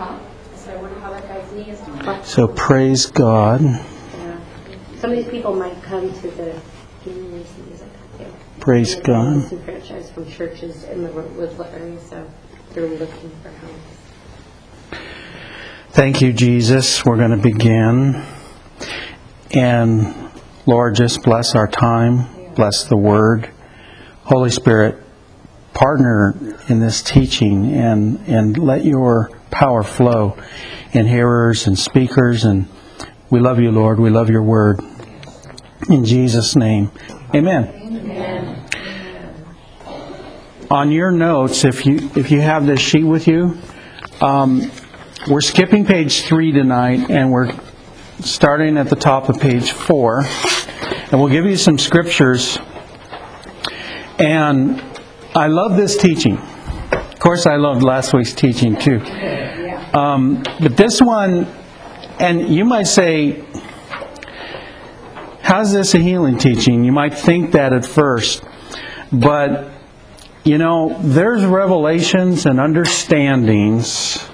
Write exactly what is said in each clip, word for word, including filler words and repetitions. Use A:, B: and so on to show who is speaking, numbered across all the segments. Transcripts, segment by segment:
A: top. So I wonder how that guy's knee is.
B: So praise God.
A: Yeah. Some of these people might come to the healing music. Yeah.
B: Praise
A: and
B: God.
A: Some franchise from churches in the Woodville area, so they're looking for homes.
B: Thank you, Jesus. We're going to begin. And Lord, just bless our time. Bless the Word. Holy Spirit, partner in this teaching and, and let your power flow in hearers and speakers. And we love you, Lord. We love your Word. In Jesus' name, amen.
A: Amen.
B: On your notes, if you if you have this sheet with you, um, we're skipping page three tonight, and we're starting at the top of page four. And we'll give you some scriptures. And I love this teaching. Of course, I loved last week's teaching too. Um, but this one, and you might say, how's this a healing teaching? You might think that at first. But, you know, there's revelations and understandings.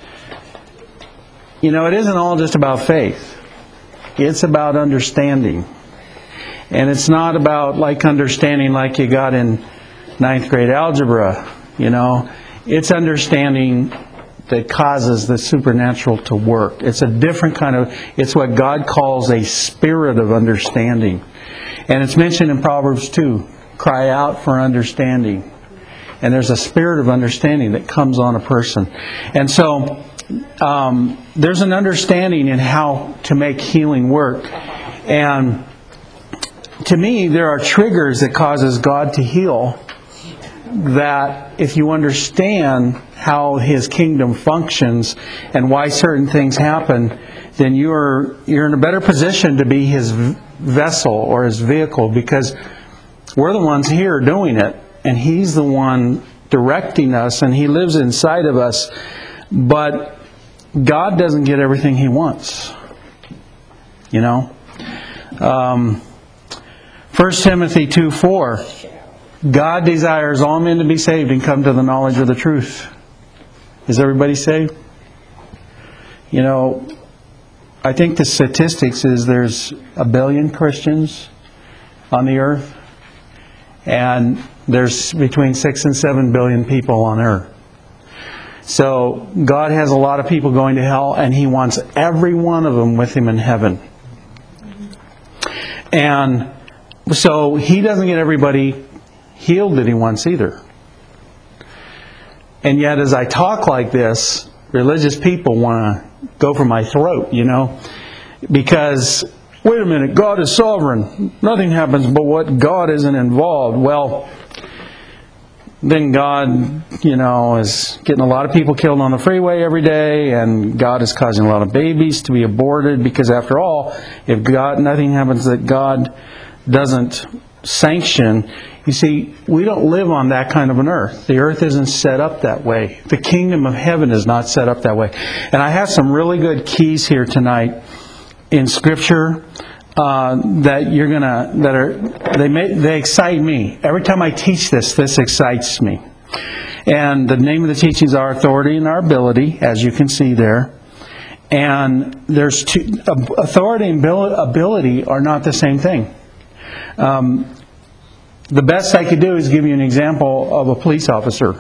B: You know, it isn't all just about faith. It's about understanding. And it's not about like understanding like you got in ninth grade algebra, you know. It's understanding that causes the supernatural to work. It's a different kind of, it's what God calls a spirit of understanding. And it's mentioned in Proverbs two, cry out for understanding. And there's a spirit of understanding that comes on a person. And so um, there's an understanding in how to make healing work. And to me, there are triggers that causes God to heal that if you understand how His kingdom functions and why certain things happen, then you're you're in a better position to be His vessel or His vehicle, because we're the ones here doing it and He's the one directing us and He lives inside of us. But God doesn't get everything He wants. You know? Um... First Timothy two four, God desires all men to be saved and come to the knowledge of the truth. Is everybody saved? You know, I think the statistics is there's a billion Christians on the earth, and there's between six and seven billion people on earth. So God has a lot of people going to hell, and He wants every one of them with Him in heaven. And so He doesn't get everybody healed that He wants either. And yet as I talk like this, religious people want to go for my throat, you know. Because, wait a minute, God is sovereign. Nothing happens but what God isn't involved. Well, then God, you know, is getting a lot of people killed on the freeway every day, and God is causing a lot of babies to be aborted, because after all, if God, nothing happens that God doesn't sanction. You see, we don't live on that kind of an earth. The earth isn't set up that way. The kingdom of heaven is not set up that way. And I have some really good keys here tonight in Scripture uh, that you're gonna that are they may, they excite me every time I teach this. This excites me. And the name of the teachings are Authority and Our Ability, as you can see there. And there's two, authority and ability are not the same thing. Um, the best I could do is give you an example of a police officer.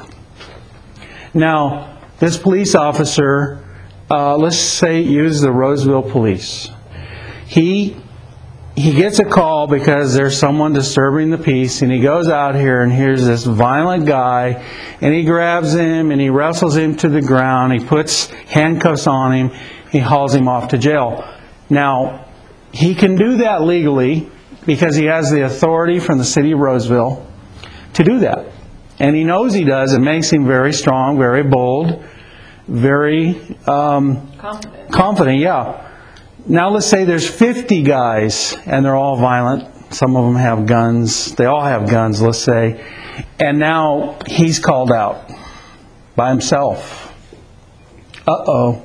B: Now, this police officer, uh, let's say, use the Roseville Police. He he gets a call because there's someone disturbing the peace, and he goes out here and here's this violent guy, and he grabs him and he wrestles him to the ground. He puts handcuffs on him. He hauls him off to jail. Now, he can do that legally, because he has the authority from the city of Roseville to do that. And he knows he does. It makes him very strong, very bold, very um,
A: confident.
B: confident, yeah. Now let's say there's fifty guys, and they're all violent. Some of them have guns. They all have guns, let's say. And now he's called out by himself. Uh-oh.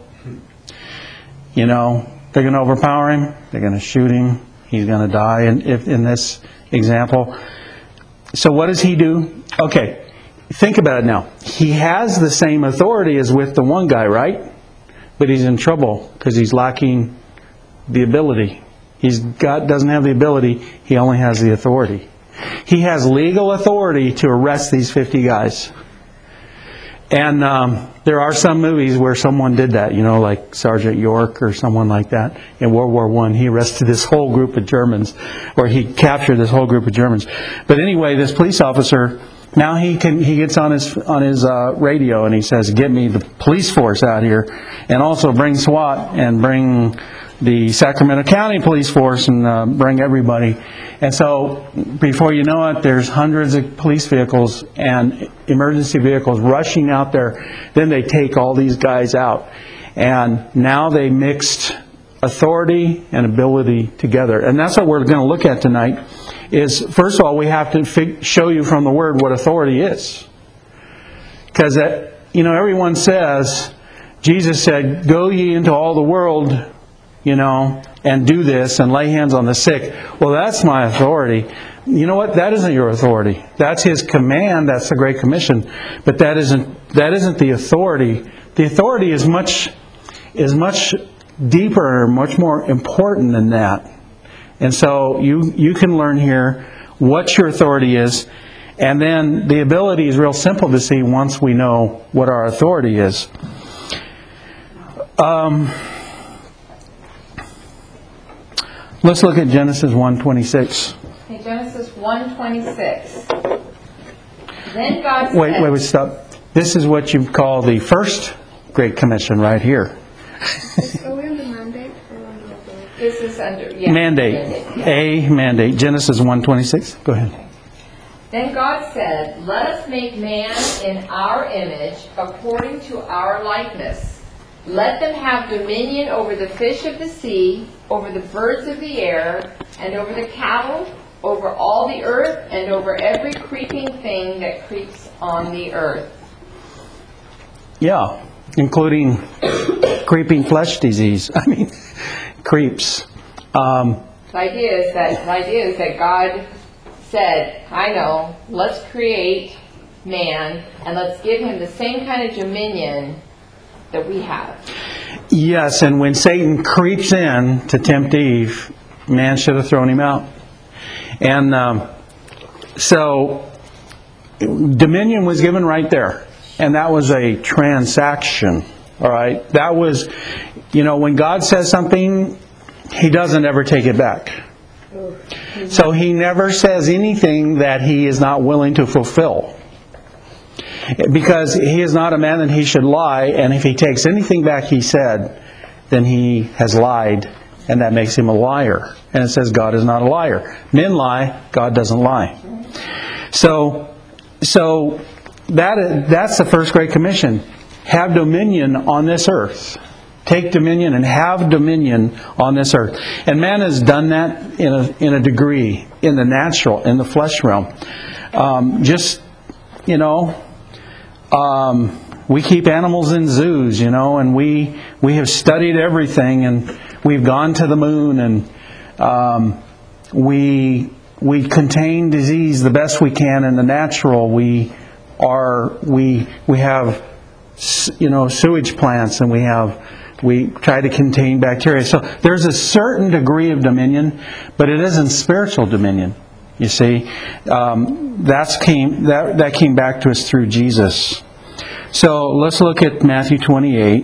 B: You know, they're going to overpower him. They're going to shoot him. He's going to die in, if, in this example. So what does he do? Okay, think about it now. He has the same authority as with the one guy, right? but he's in trouble because he's lacking the ability. He's got doesn't have the ability. He only has the authority. He has legal authority to arrest these fifty guys. And um, there are some movies where someone did that, you know, like Sergeant York or someone like that. In World War One, he arrested this whole group of Germans, or he captured this whole group of Germans. But anyway, this police officer, now he can he gets on his on his uh, radio and he says, "Get me the police force out here, and also bring SWAT and bring the Sacramento County Police Force and uh, bring everybody." And so before you know it, there's hundreds of police vehicles and emergency vehicles rushing out there. Then they take all these guys out. And now they mixed authority and ability together. And that's what we're going to look at tonight. Is first of all, we have to fig- show you from the Word what authority is. Because, you know, everyone says, Jesus said, "Go ye into all the world, you know, and do this and lay hands on the sick." Well, that's my authority. You know what? That isn't your authority. That's His command. That's the Great Commission. But that isn't that isn't the authority. The authority is much is much deeper, much more important than that. And so you you can learn here what your authority is, and then the ability is real simple to see once we know what our authority is. Um. Let's look at Genesis one twenty-six.
C: Okay, Genesis one twenty-six. Then God said...
B: Wait, wait, wait, stop. This is what you call the first Great Commission right here.
D: Are we on the mandate or on the authority?
C: This is under... Yeah,
B: Mandate.
C: mandate, yeah.
B: A mandate. Genesis one twenty-six. Go ahead.
C: Then God said, "Let us make man in our image, according to our likeness. Let them have dominion over the fish of the sea, over the birds of the air, and over the cattle, over all the earth, and over every creeping thing that creeps on the earth."
B: Yeah, including creeping flesh disease. I mean, creeps. Um,
C: The idea is that the idea is that God said, "I know, let's create man, and let's give him the same kind of dominion that we have."
B: yes, and when Satan creeps in to tempt Eve, man should have thrown him out. And um, so dominion was given right there. And that was a transaction. All right? That was, you know, when God says something, He doesn't ever take it back. So He never says anything that He is not willing to fulfill. Because He is not a man that He should lie, and if He takes anything back He said, then He has lied, and that makes Him a liar. And it says God is not a liar. Men lie, God doesn't lie. So, so that is, that's the first Great Commission. Have dominion on this earth. Take dominion and have dominion on this earth. And man has done that in a, in a degree, in the natural, in the flesh realm. Um, just, you know... Um, we keep animals in zoos, you know, and we we have studied everything, and we've gone to the moon, and um, we we contain disease the best we can in the natural. We are we we have you know sewage plants, and we have we try to contain bacteria. So there's a certain degree of dominion, but it isn't spiritual dominion. You see, um, that's came that that came back to us through Jesus. So let's look at Matthew twenty-eight.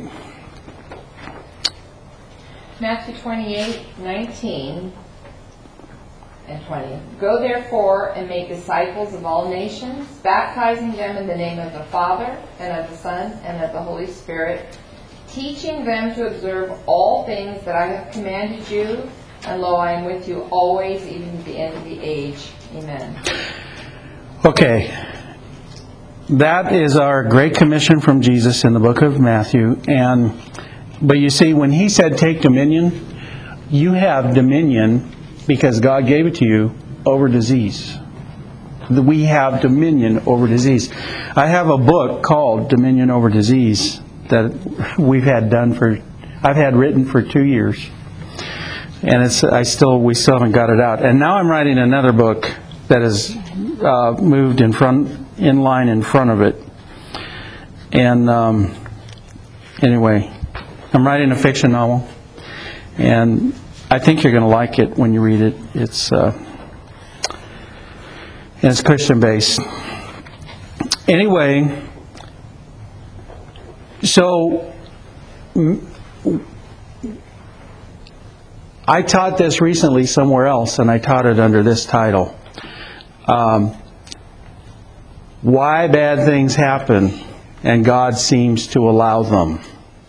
C: Matthew twenty-eight, nineteen and twenty. "Go therefore and make disciples of all nations, baptizing them in the name of the Father, and of the Son, and of the Holy Spirit, teaching them to observe all things that I have commanded you. And lo, I am with you always, even to the end of the age." Amen.
B: Okay. That is our Great Commission from Jesus in the book of Matthew. And but you see, when He said take dominion, you have dominion because God gave it to you over disease. We have dominion over disease. I have a book called Dominion Over Disease that we've had done for, I've had written for two years. And it's I still we still haven't got it out. And now I'm writing another book that is uh, moved in front in line in front of it. And um, anyway, I'm writing a fiction novel, and I think you're going to like it when you read it. It's uh, it's Christian based. Anyway, so I taught this recently somewhere else, and I taught it under this title. Um, why bad things happen and God seems to allow them.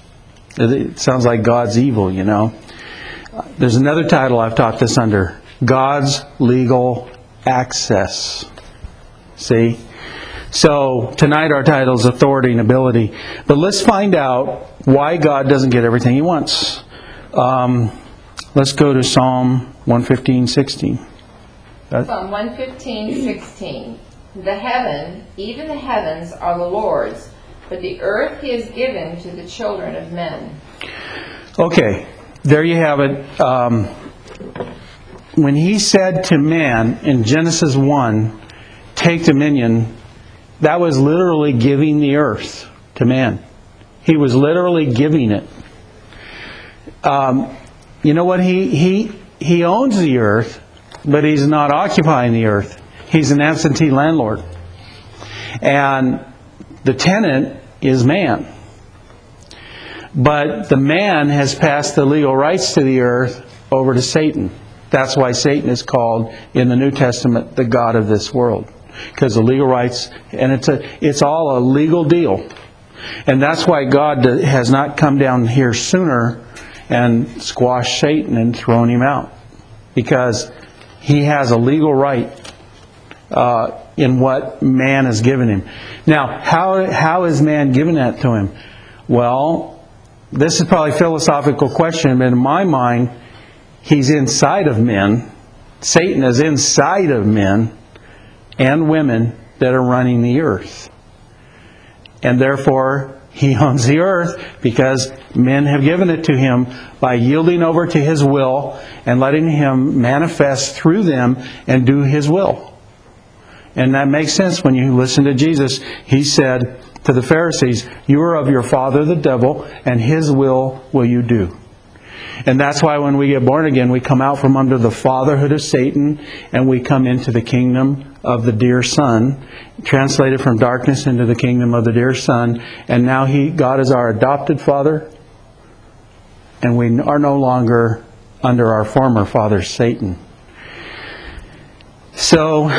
B: It sounds like God's evil, you know. There's another title I've taught this under. God's legal access. See? So tonight our title is Authority and Ability. But let's find out why God doesn't get everything He wants. Um, let's go to Psalm one fifteen, sixteen.
C: Psalm one fifteen, sixteen. The heaven, even the heavens, are the Lord's, but the earth He has given to the children of men. Okay,
B: there you have it. Um, when He said to man in Genesis one, take dominion, that was literally giving the earth to man. He was literally giving it. Um, you know what? He, he, he owns the earth, but He's not occupying the earth. He's an absentee landlord. And the tenant is man. But the man has passed the legal rights to the earth over to Satan. That's why Satan is called in the New Testament the god of this world. Because the legal rights, and it's a, it's all a legal deal. And that's why God has not come down here sooner and squashed Satan and thrown him out. Because he has a legal right uh, in what man has given him. Now, how how is man given that to him? Well, this is probably a philosophical question, but in my mind, he's inside of men. Satan is inside of men and women that are running the earth. And therefore, he owns the earth because men have given it to him by yielding over to his will and letting him manifest through them and do his will. And that makes sense when you listen to Jesus. He said to the Pharisees, you are of your father the devil, and his will will you do. And that's why when we get born again, we come out from under the fatherhood of Satan and we come into the kingdom of the dear Son, translated from darkness into the kingdom of the dear Son. And now he, God is our adopted Father, and we are no longer under our former father, Satan. So,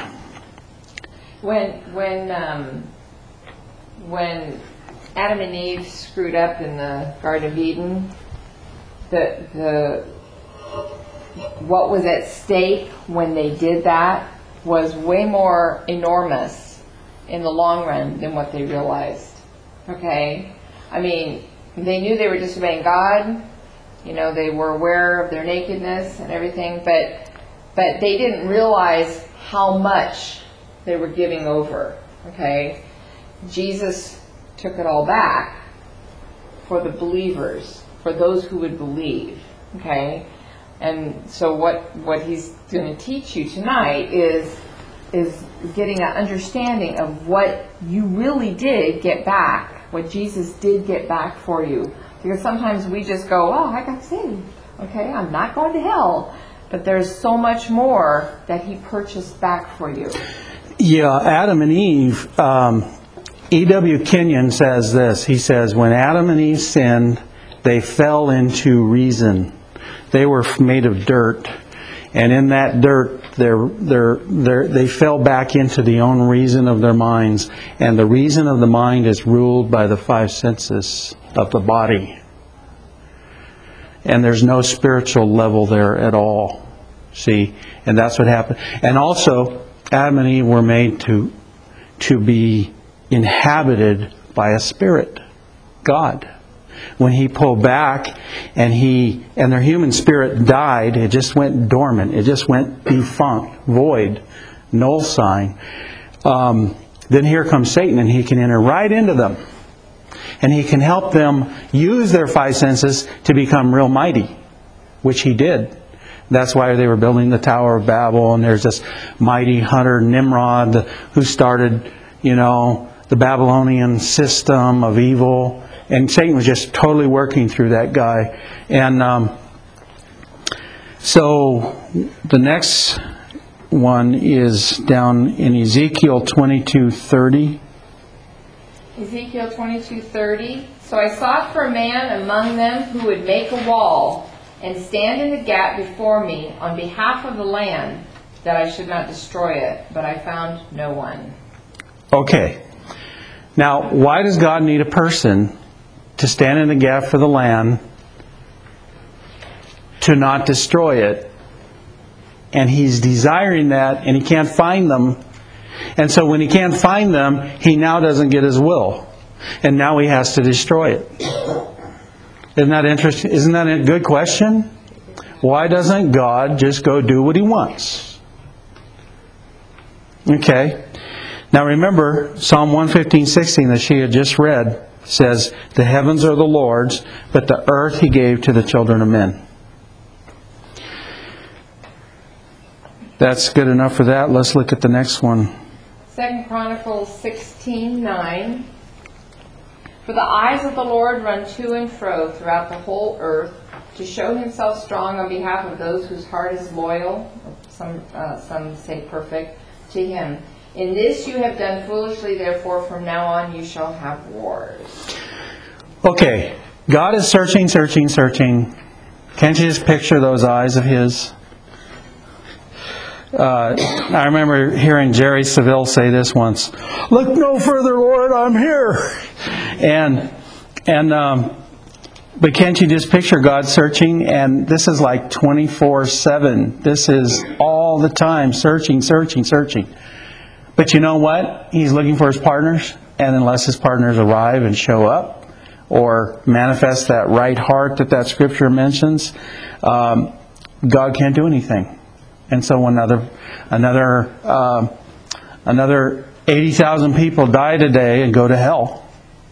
C: when when um, when Adam and Eve screwed up in the Garden of Eden, the the what was at stake when they did that was way more enormous in the long run than what they realized. Okay? I mean, they knew they were disobeying God. You know, they were aware of their nakedness and everything, but but they didn't realize how much they were giving over. Okay? Jesus took it all back for the believers, for those who would believe. Okay? And so what what he's going to teach you tonight is is getting an understanding of what you really did get back, what Jesus did get back for you. Because sometimes we just go, oh, I got saved. Okay, I'm not going to hell. But there's so much more that he purchased back for you.
B: Yeah, Adam and Eve, um, E W Kenyon says this. He says, when Adam and Eve sinned, they fell into reason. They were made of dirt. And in that dirt, they're, they're, they're, they fell back into the own reason of their minds. And the reason of the mind is ruled by the five senses of the body. And there's no spiritual level there at all. See? And that's what happened. And also, Adam and Eve were made to, to be inhabited by a spirit, God. When he pulled back and he and their human spirit died, it just went dormant. It just went defunct, void, null sign. Um, then here comes Satan, and he can enter right into them. And he can help them use their five senses to become real mighty, which he did. That's why they were building the Tower of Babel, and there's this mighty hunter, Nimrod, who started, you know, the Babylonian system of evil. and Satan was just totally working through that guy. And um, so the next one is down in Ezekiel twenty-two thirty.
C: Ezekiel twenty-two thirty. So I sought for a man among them who would make a wall and stand in the gap before me on behalf of the land, that I should not destroy it, but I found no one.
B: Okay. Now, why does God need a person to stand in the gap for the land to not destroy it? And He's desiring that, and He can't find them. And so when He can't find them, He now doesn't get His will. And now He has to destroy it. Isn't that interesting? Isn't that a good question? Why doesn't God just go do what He wants? Okay. Now remember, Psalm one fifteen, sixteen that she had just read says, the heavens are the Lord's, but the earth He gave to the children of men. That's good enough for that. Let's look at the next one.
C: Second Chronicles sixteen nine. For the eyes of the Lord run to and fro throughout the whole earth, to show Himself strong on behalf of those whose heart is loyal, or some uh, some say perfect, to Him. In this you have done foolishly, therefore from now on you shall have wars.
B: Okay, God is searching, searching, searching. Can't you just picture those eyes of His? Uh, I remember hearing Jerry Seville say this once. Look no further, Lord, I'm here. And and um, but can't you just picture God searching? And this is like twenty-four seven. This is all the time searching, searching, searching. But you know what? He's looking for His partners. And unless His partners arrive and show up or manifest that right heart that that Scripture mentions, um, God can't do anything. And so another another uh, another eighty thousand people die today and go to hell.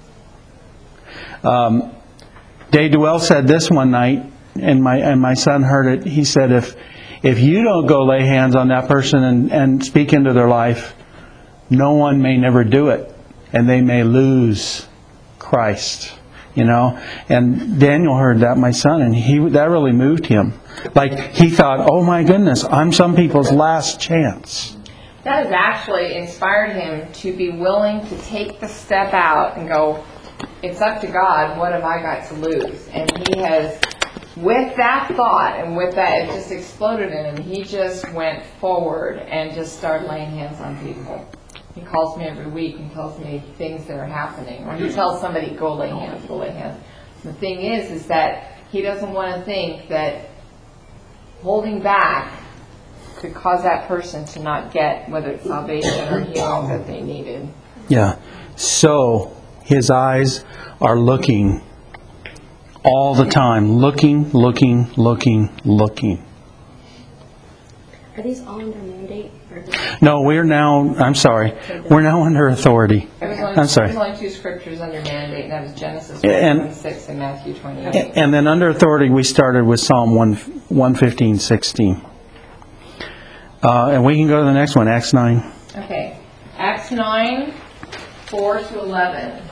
B: Um, Dave Duell said this one night, and my and my son heard it. He said, "If if you don't go lay hands on that person and, and speak into their life, no one may never do it, and they may lose Christ." You know, and Daniel heard that, my son, and he that really moved him. Like he thought, "Oh my goodness, I'm some people's last chance."
C: That has actually inspired him to be willing to take the step out and go, it's up to God, what have I got to lose? And he has, with that thought and with that, it just exploded in him. He just went forward and just started laying hands on people. He calls me every week and tells me things that are happening. Or he tells somebody, go lay hands, go lay hands. The thing is, is that he doesn't want to think that holding back could cause that person to not get, whether it's salvation or healing that they needed.
B: Yeah. So his eyes are looking all the time. Looking, looking, looking, looking.
A: Are these all under mandate? Or
B: No, we're now, I'm sorry, we're now under authority.
C: There was only,
B: I'm sorry.
C: There was only two scriptures under mandate, and that was Genesis
B: And-
C: twenty-six and Matthew twenty-eight.
B: And then under authority, we started with Psalm one fifteen, sixteen. Uh, and we can go to the next one, Acts nine.
C: Okay. Acts nine, four to eleven.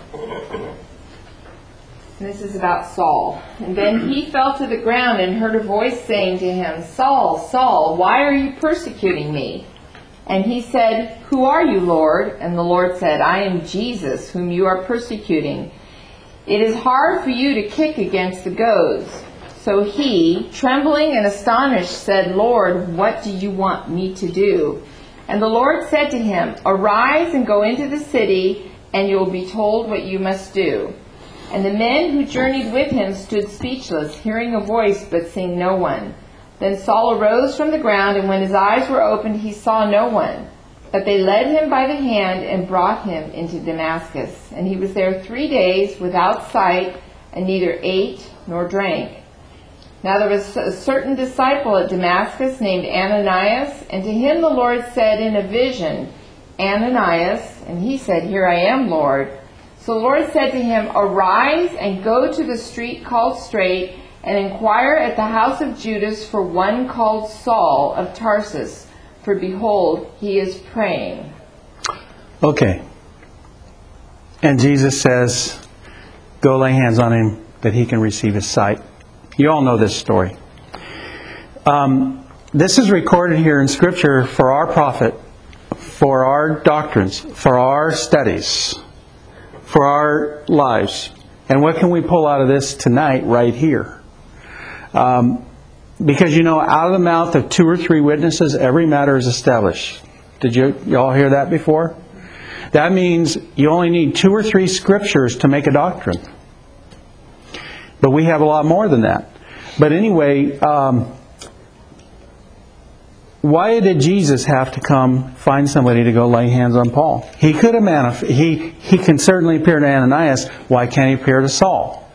C: This is about Saul. And then he fell to the ground and heard a voice saying to him, Saul, Saul, why are you persecuting me? And he said, Who are you, Lord? And the Lord said, I am Jesus, whom you are persecuting. It is hard for you to kick against the goads. So he, trembling and astonished, said, Lord, what do you want me to do? And the Lord said to him, Arise and go into the city, and you will be told what you must do. And the men who journeyed with him stood speechless, hearing a voice but seeing no one. Then Saul arose from the ground, and when his eyes were opened, he saw no one. But they led him by the hand and brought him into Damascus. And he was there three days without sight, and neither ate nor drank. Now there was a certain disciple at Damascus named Ananias, and to him the Lord said in a vision, Ananias, and he said, Here I am, Lord. So the Lord said to him, Arise and go to the street called Straight, and inquire at the house of Judas for one called Saul of Tarsus, for behold, he is praying.
B: Okay. And Jesus says, go lay hands on him that he can receive his sight. You all know this story. Um, this is recorded here in Scripture for our profit, for our doctrines, for our studies, for our lives. And what can we pull out of this tonight right here? Um, because you know, out of the mouth of two or three witnesses, every matter is established. Did you, you all hear that before? That means you only need two or three scriptures to make a doctrine. But we have a lot more than that. But anyway, um, why did Jesus have to come find somebody to go lay hands on Paul? He could have manif- he he can certainly appear to Ananias. Why can't he appear to Saul?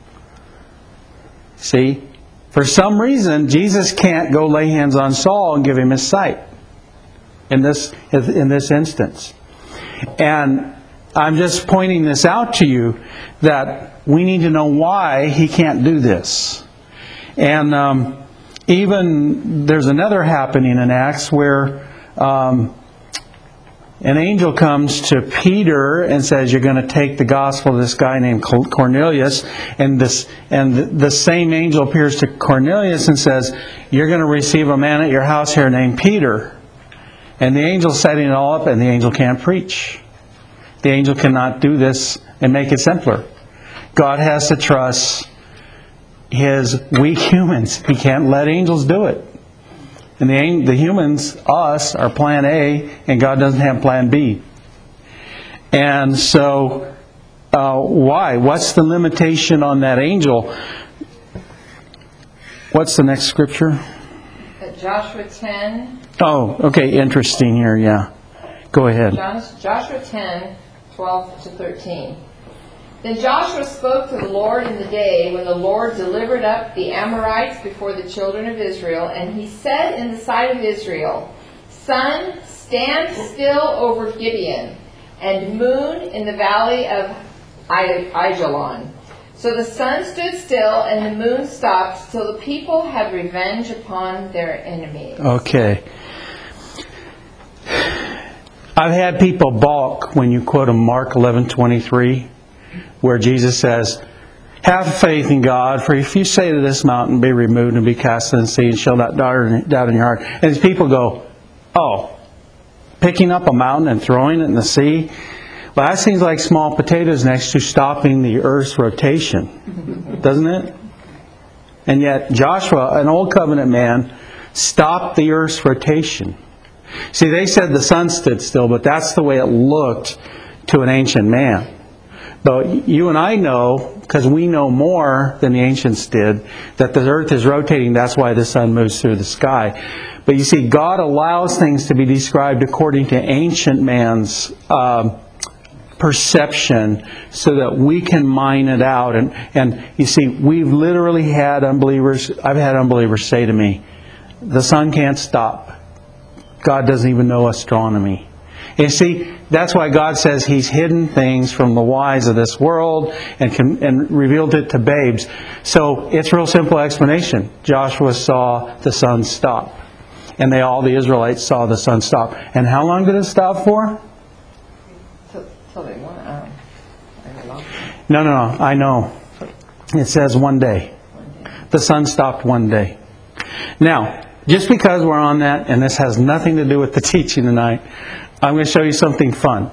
B: See, for some reason Jesus can't go lay hands on Saul and give him his sight in this in this instance. And I'm just pointing this out to you that we need to know why he can't do this. And um, even there's another happening in Acts where um, an angel comes to Peter and says, "You're going to take the gospel of this guy named Cornelius." And this and the same angel appears to Cornelius and says, "You're going to receive a man at your house here named Peter." And the angel's setting it all up, and the angel can't preach. The angel cannot do this and make it simpler. God has to trust His weak humans. He can't let angels do it. And the, the humans, us, are plan A, and God doesn't have plan B. And so, uh, why? What's the limitation on that angel? What's the next scripture?
C: Joshua ten.
B: Oh, okay, interesting here, yeah. Go ahead.
C: Joshua ten, twelve to thirteen. Then Joshua spoke to the Lord in the day when the Lord delivered up the Amorites before the children of Israel, and he said in the sight of Israel, "Sun, stand still over Gibeon, and moon in the valley of Ajalon." So the sun stood still, and the moon stopped, till the people had revenge upon their enemies.
B: Okay. I've had people balk when you quote a Mark eleven twenty-three, where Jesus says, "Have faith in God, for if you say to this mountain, be removed and be cast in the sea, and shall not doubt in your heart." And these people go, "Oh, picking up a mountain and throwing it in the sea? Well, that seems like small potatoes next to stopping the earth's rotation, doesn't it?" And yet Joshua, an old covenant man, stopped the earth's rotation. See, they said the sun stood still, but that's the way it looked to an ancient man. But you and I know, because we know more than the ancients did, that the earth is rotating. That's why the sun moves through the sky. But you see, God allows things to be described according to ancient man's um, perception so that we can mine it out. And, and you see, we've literally had unbelievers, I've had unbelievers say to me, "The sun can't stop. God doesn't even know astronomy." You see, that's why God says He's hidden things from the wise of this world and can, and revealed it to babes. So it's a real simple explanation. Joshua saw the sun stop. And they all, the Israelites, saw the sun stop. And how long did it stop for?
C: Till, till they won. Um,
B: No, no, no. I know. It says one day. The sun stopped one day. Now, just because we're on that, and this has nothing to do with the teaching tonight, I'm going to show you something fun.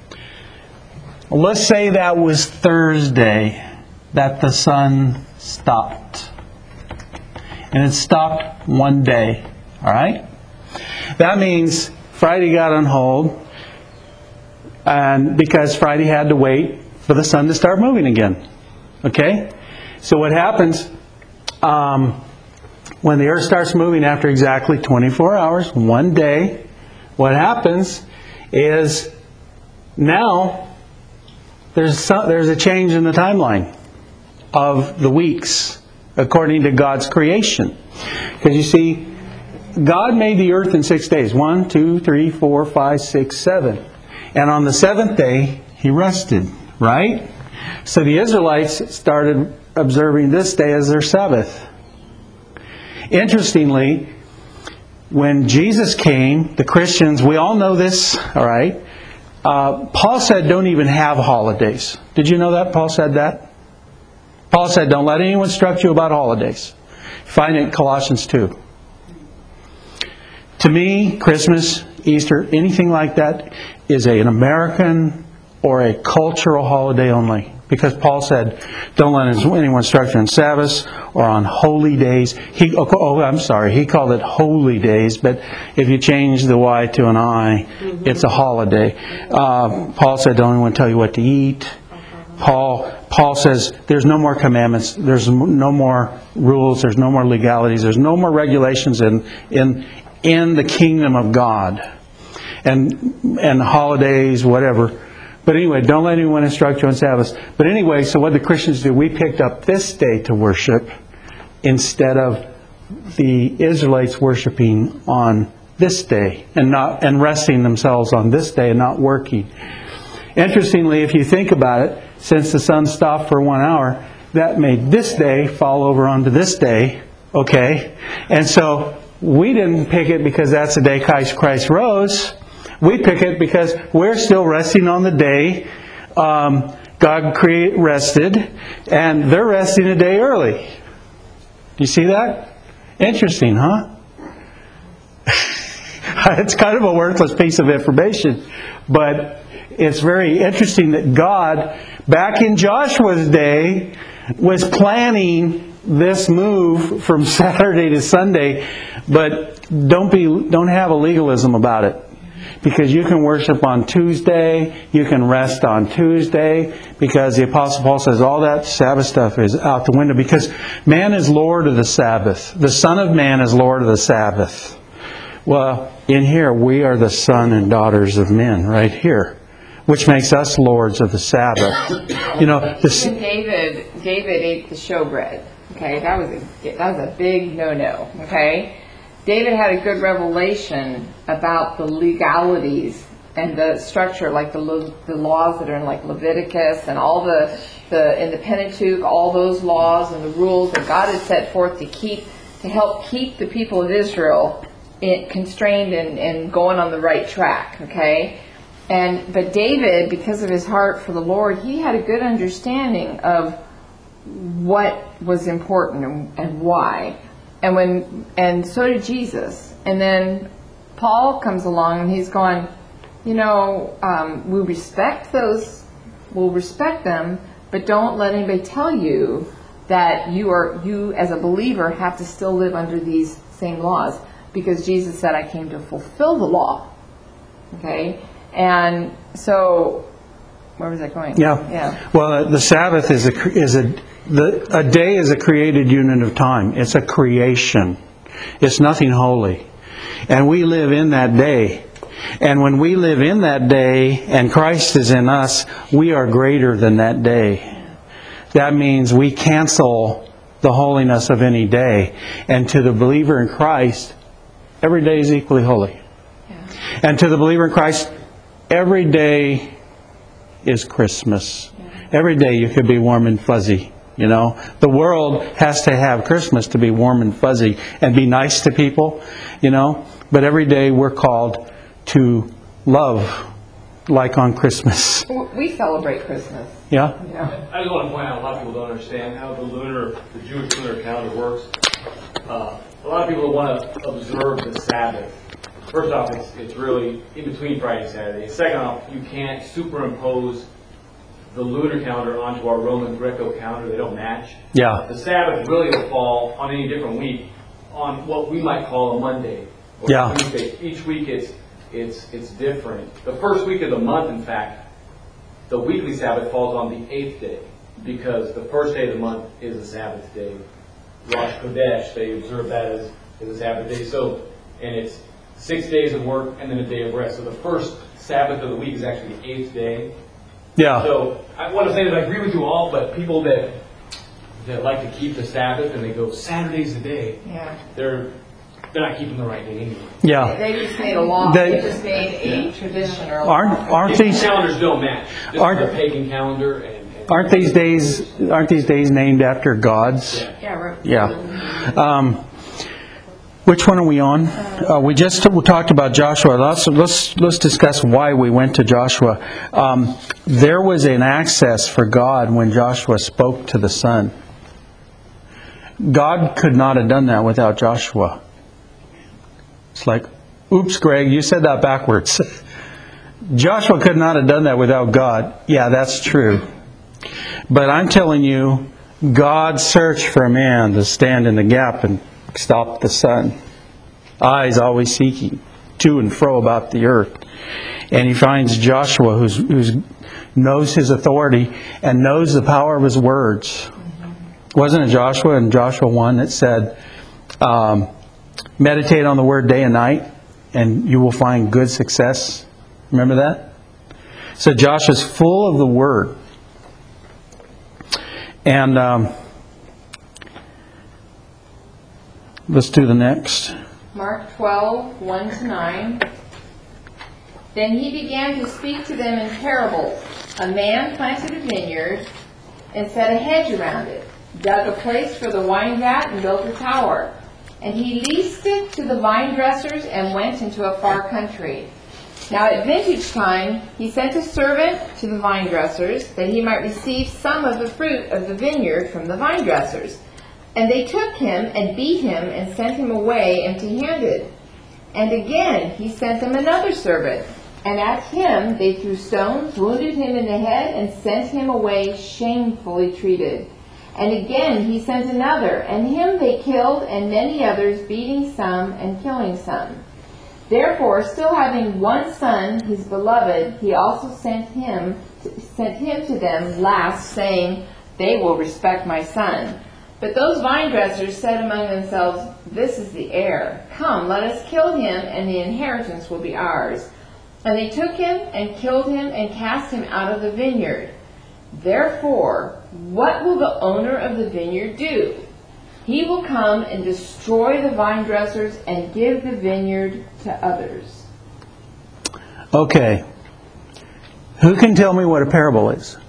B: Let's say that was Thursday that the sun stopped. And it stopped one day. All right? That means Friday got on hold, and because Friday had to wait for the sun to start moving again. Okay? So what happens um, when the earth starts moving after exactly twenty-four hours, one day, what happens is now there's some, there's a change in the timeline of the weeks according to God's creation. Because you see, God made the earth in six days. One, two, three, four, five, six, seven. And on the seventh day, He rested, right? So the Israelites started observing this day as their Sabbath. Interestingly, when Jesus came, the Christians, we all know this, all right? Uh, Paul said don't even have holidays. Did you know that? Paul said that? Paul said, don't let anyone instruct you about holidays. Find it in Colossians two. To me, Christmas, Easter, anything like that is a, an American or a cultural holiday only. Because Paul said, don't let anyone instruct you on Sabbaths or on holy days. He, oh, I'm sorry, he called it holy days, but if you change the Y to an I, mm-hmm. it's a holiday. Uh, Paul said, don't anyone tell you what to eat. Paul Paul says, there's no more commandments, there's no more rules, there's no more legalities, there's no more regulations in in in the kingdom of God. And and holidays, whatever. But anyway, don't let anyone instruct you on Sabbaths. But anyway, so what the Christians do, we picked up this day to worship instead of the Israelites worshiping on this day and not and resting themselves on this day and not working. Interestingly, if you think about it, since the sun stopped for one hour, that made this day fall over onto this day, okay? And so we didn't pick it because that's the day Christ rose. We pick it because we're still resting on the day um, God create, rested, and they're resting a day early. Do you see that? Interesting, huh? It's kind of a worthless piece of information, but it's very interesting that God, back in Joshua's day, was planning this move from Saturday to Sunday, but don't be don't have a legalism about it. Because you can worship on Tuesday, you can rest on Tuesday, because the Apostle Paul says all that Sabbath stuff is out the window, because man is Lord of the Sabbath. The Son of Man is Lord of the Sabbath. Well, in here, we are the son and daughters of men, right here, which makes us lords of the Sabbath. You know, this,
C: Even David, David ate the showbread. Okay, that was a that was a big no-no. Okay. David had a good revelation about the legalities and the structure, like the the laws that are in like Leviticus and all the the in the Pentateuch, all those laws and the rules that God had set forth to keep to help keep the people of Israel in, constrained and, and going on the right track. Okay, and but David, because of his heart for the Lord, he had a good understanding of what was important and, and why. And when and so did Jesus. And then Paul comes along and he's going, you know, um, we respect those, we'll respect them, but don't let anybody tell you that you are you as a believer have to still live under these same laws, because Jesus said, I came to fulfill the law. Okay, and so where was that going?
B: Yeah.
C: Yeah.
B: Well, the Sabbath is a is a the a day is a created unit of time. It's a creation. It's nothing holy, and we live in that day. And when we live in that day, and Christ is in us, we are greater than that day. That means we cancel the holiness of any day, and to the believer in Christ, every day is equally holy. Yeah. And to the believer in Christ, every day is Christmas. Yeah. Every day you could be warm and fuzzy. You know, the world has to have Christmas to be warm and fuzzy and be nice to people, you know. But every day we're called to love, like on Christmas.
C: We celebrate Christmas.
B: Yeah?
C: Yeah.
E: I just want to point out, a lot of people don't understand how the lunar, the Jewish lunar calendar works. Uh, a lot of people want to observe the Sabbath. First off, it's, it's really in between Friday and Saturday. Second off, you can't superimpose the lunar calendar onto our Roman Greco calendar. They don't match.
B: Yeah.
E: The Sabbath really will fall on any different week on what we might call a Monday. Or
B: Yeah.
E: Tuesday. Each week it's it's it's different. The first week of the month, in fact, the weekly Sabbath falls on the eighth day, because the first day of the month is a Sabbath day. Rosh Chodesh, they observe that as, as a Sabbath day. So, and it's six days of work and then a day of rest. So the first Sabbath of the week is actually the eighth day.
B: Yeah.
E: So I want to say that I agree with you all, but people that that like to keep the Sabbath and they go Saturday's the day,
C: Yeah.
E: they're they're not keeping the right day anyway.
B: Yeah.
C: They just made a law.
B: They-
C: They, just made a tradition or a
B: Aren't
C: law.
B: aren't
E: These
B: these
E: calendars don't match. This
B: Aren't-
E: is a pagan calendar, and, and
B: aren't these days aren't these days named after gods?
E: yeah.
C: Yeah, right.
B: Yeah. Um, Which one are we on? Uh, we just t- we talked about Joshua. Let's, let's let's discuss why we went to Joshua. Um, there was an access for God when Joshua spoke to the sun. God could not have done that without Joshua. It's like, oops, Greg, you said that backwards. Joshua could not have done that without God. Yeah, that's true. But I'm telling you, God searched for a man to stand in the gap and stop the sun. Eyes always seeking to and fro about the earth. And he finds Joshua, who's, who's knows his authority and knows the power of his words. Wasn't it Joshua in Joshua one that said, um, meditate on the word day and night and you will find good success? Remember that? So Joshua's full of the word. And um, let's do the next.
C: Mark twelve, one to nine. Then he began to speak to them in parables. A man planted a vineyard and set a hedge around it, dug a place for the wine vat and built a tower. And he leased it to the vine dressers and went into a far country. Now at vintage time, he sent a servant to the vine dressers that he might receive some of the fruit of the vineyard from the vine dressers. And they took him and beat him and sent him away empty-handed. And again he sent them another servant. And at him they threw stones, wounded him in the head, and sent him away shamefully treated. And again he sent another, and him they killed, and many others, beating some and killing some. Therefore, still having one son, his beloved, he also sent him to, sent him to them last, saying, They will respect my son. But those vine dressers said among themselves, This is the heir. Come, let us kill him, and the inheritance will be ours. And they took him and killed him and cast him out of the vineyard. Therefore, what will the owner of the vineyard do? He will come and destroy the vine dressers and give the vineyard to others.
B: Okay. Who can tell me what a parable is?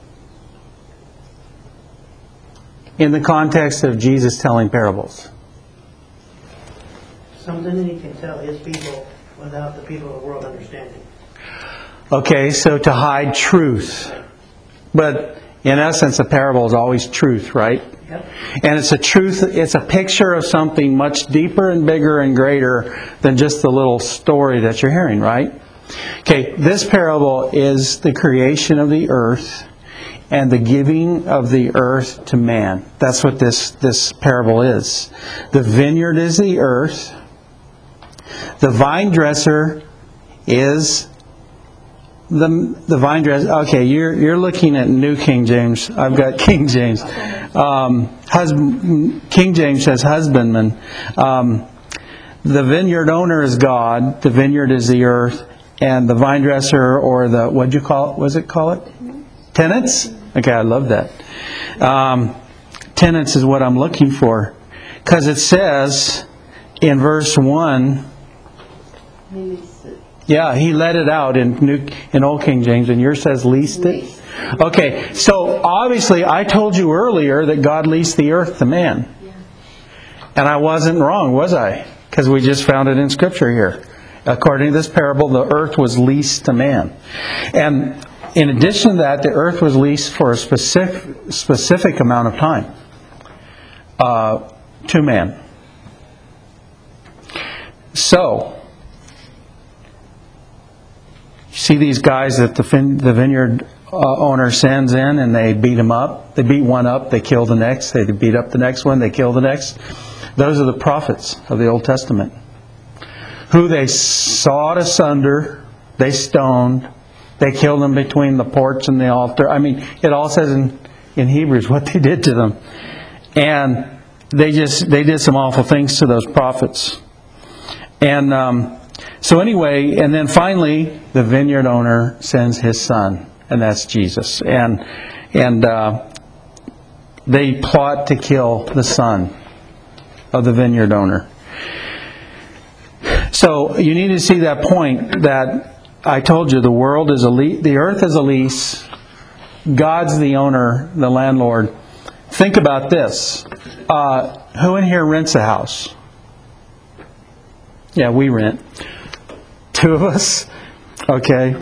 B: In the context of Jesus telling parables.
F: Something that he can tell his people without the people of the world understanding.
B: Okay, so to hide truth. But in essence, a parable is always truth, right?
F: Yep.
B: And it's a truth, it's a picture of something much deeper and bigger and greater than just the little story that you're hearing, right? Okay, this parable is the creation of the earth and the giving of the earth to man. That's what this, this parable is. The vineyard is the earth. The vine dresser is the the vine dresser. Okay, you're you're looking at New King James. I've got King James. Um, husband, King James says husbandman. Um, the vineyard owner is God. The vineyard is the earth, and the vine dresser, or the what'd you call it? Was it call it tenants? Okay, I love that. Um, tenants is what I'm looking for, because it says in verse one. Yeah, he let it out in New, in Old King James, and yours says leased it. Okay, so obviously I told you earlier that God leased the earth to man, and I wasn't wrong, was I? Because we just found it in Scripture here. According to this parable, the earth was leased to man, and in addition to that, the earth was leased for a specific specific amount of time uh, to man. So. See these guys that the, fin- the vineyard uh, owner sends in, and they beat them up. They beat one up, they kill the next. They beat up the next one, they kill the next. Those are the prophets of the Old Testament, who they sawed asunder, they stoned, they killed them between the porch and the altar. I mean, it all says in, in Hebrews what they did to them. And they just they did some awful things to those prophets. And um, so anyway, and then finally, the vineyard owner sends his son, and that's Jesus. And and uh, they plot to kill the son of the vineyard owner. So you need to see that point that I told you. The world is a le- the earth is a lease. God's the owner, the landlord. Think about this. Uh, who in here rents a house? Yeah, we rent. Two of us. Okay.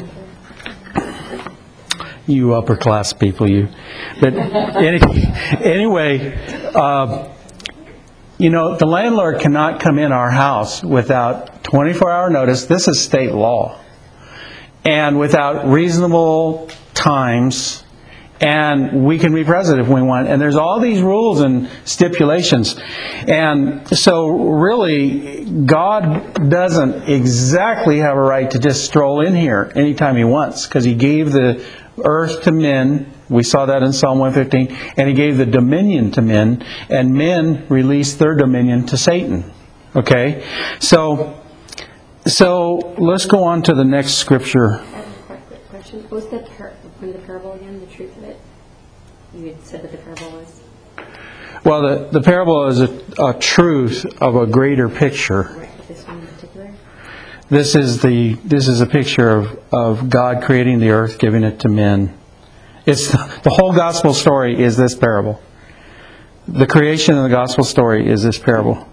B: You upper class people, you. But any, anyway, uh, you know, the landlord cannot come in our house without twenty-four hour notice. This is state law. And without reasonable times. And we can be present if we want. And there's all these rules and stipulations. And so really, God doesn't exactly have a right to just stroll in here anytime He wants. Because He gave the earth to men. We saw that in Psalm one fifteen. And He gave the dominion to men. And men released their dominion to Satan. Okay? So, so let's go on to the next scripture.
A: I have a quick question. What was the, par- the point of the parable again, the truth of it? You had said what the parable was.
B: Well, the, the parable is a, a truth of a greater picture.
A: Right, this one in particular?
B: This is the this is a picture of, of God creating the earth, giving it to men. It's the, the whole gospel story is this parable. The creation of the gospel story is this parable.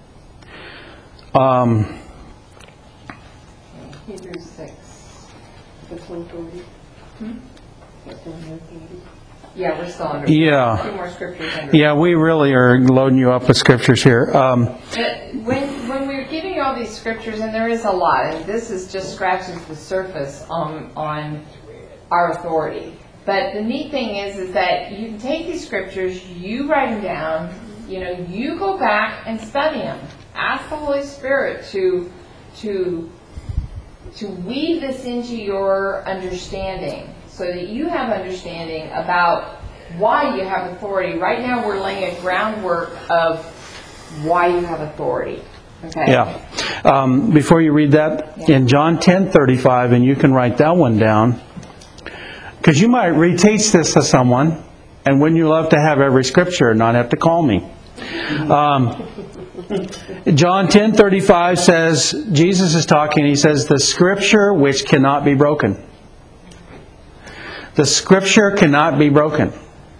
B: Um,
C: Hebrews six.
A: That's one forty.
C: Hmm?
A: That's one forty.
C: Yeah, we're still under.
B: Yeah.
C: Two more scriptures under.
B: yeah, we really are loading you up with scriptures here. Um,
C: But when when we're giving you all these scriptures, and there is a lot, and this is just scratches the surface on on our authority. But the neat thing is, is that you can take these scriptures, you write them down, you know, you go back and study them. Ask the Holy Spirit to to to weave this into your understanding, so that you have understanding about why you have authority. Right now, we're laying a groundwork of why you have authority. Okay.
B: yeah. Um, before you read that,
C: Yeah.
B: in John ten thirty-five, and you can write that one down, because you might reteach this to someone, and wouldn't you love to have every scripture and not have to call me? Um, John ten thirty-five says, Jesus is talking, He says, the scripture which cannot be broken. The scripture cannot be broken.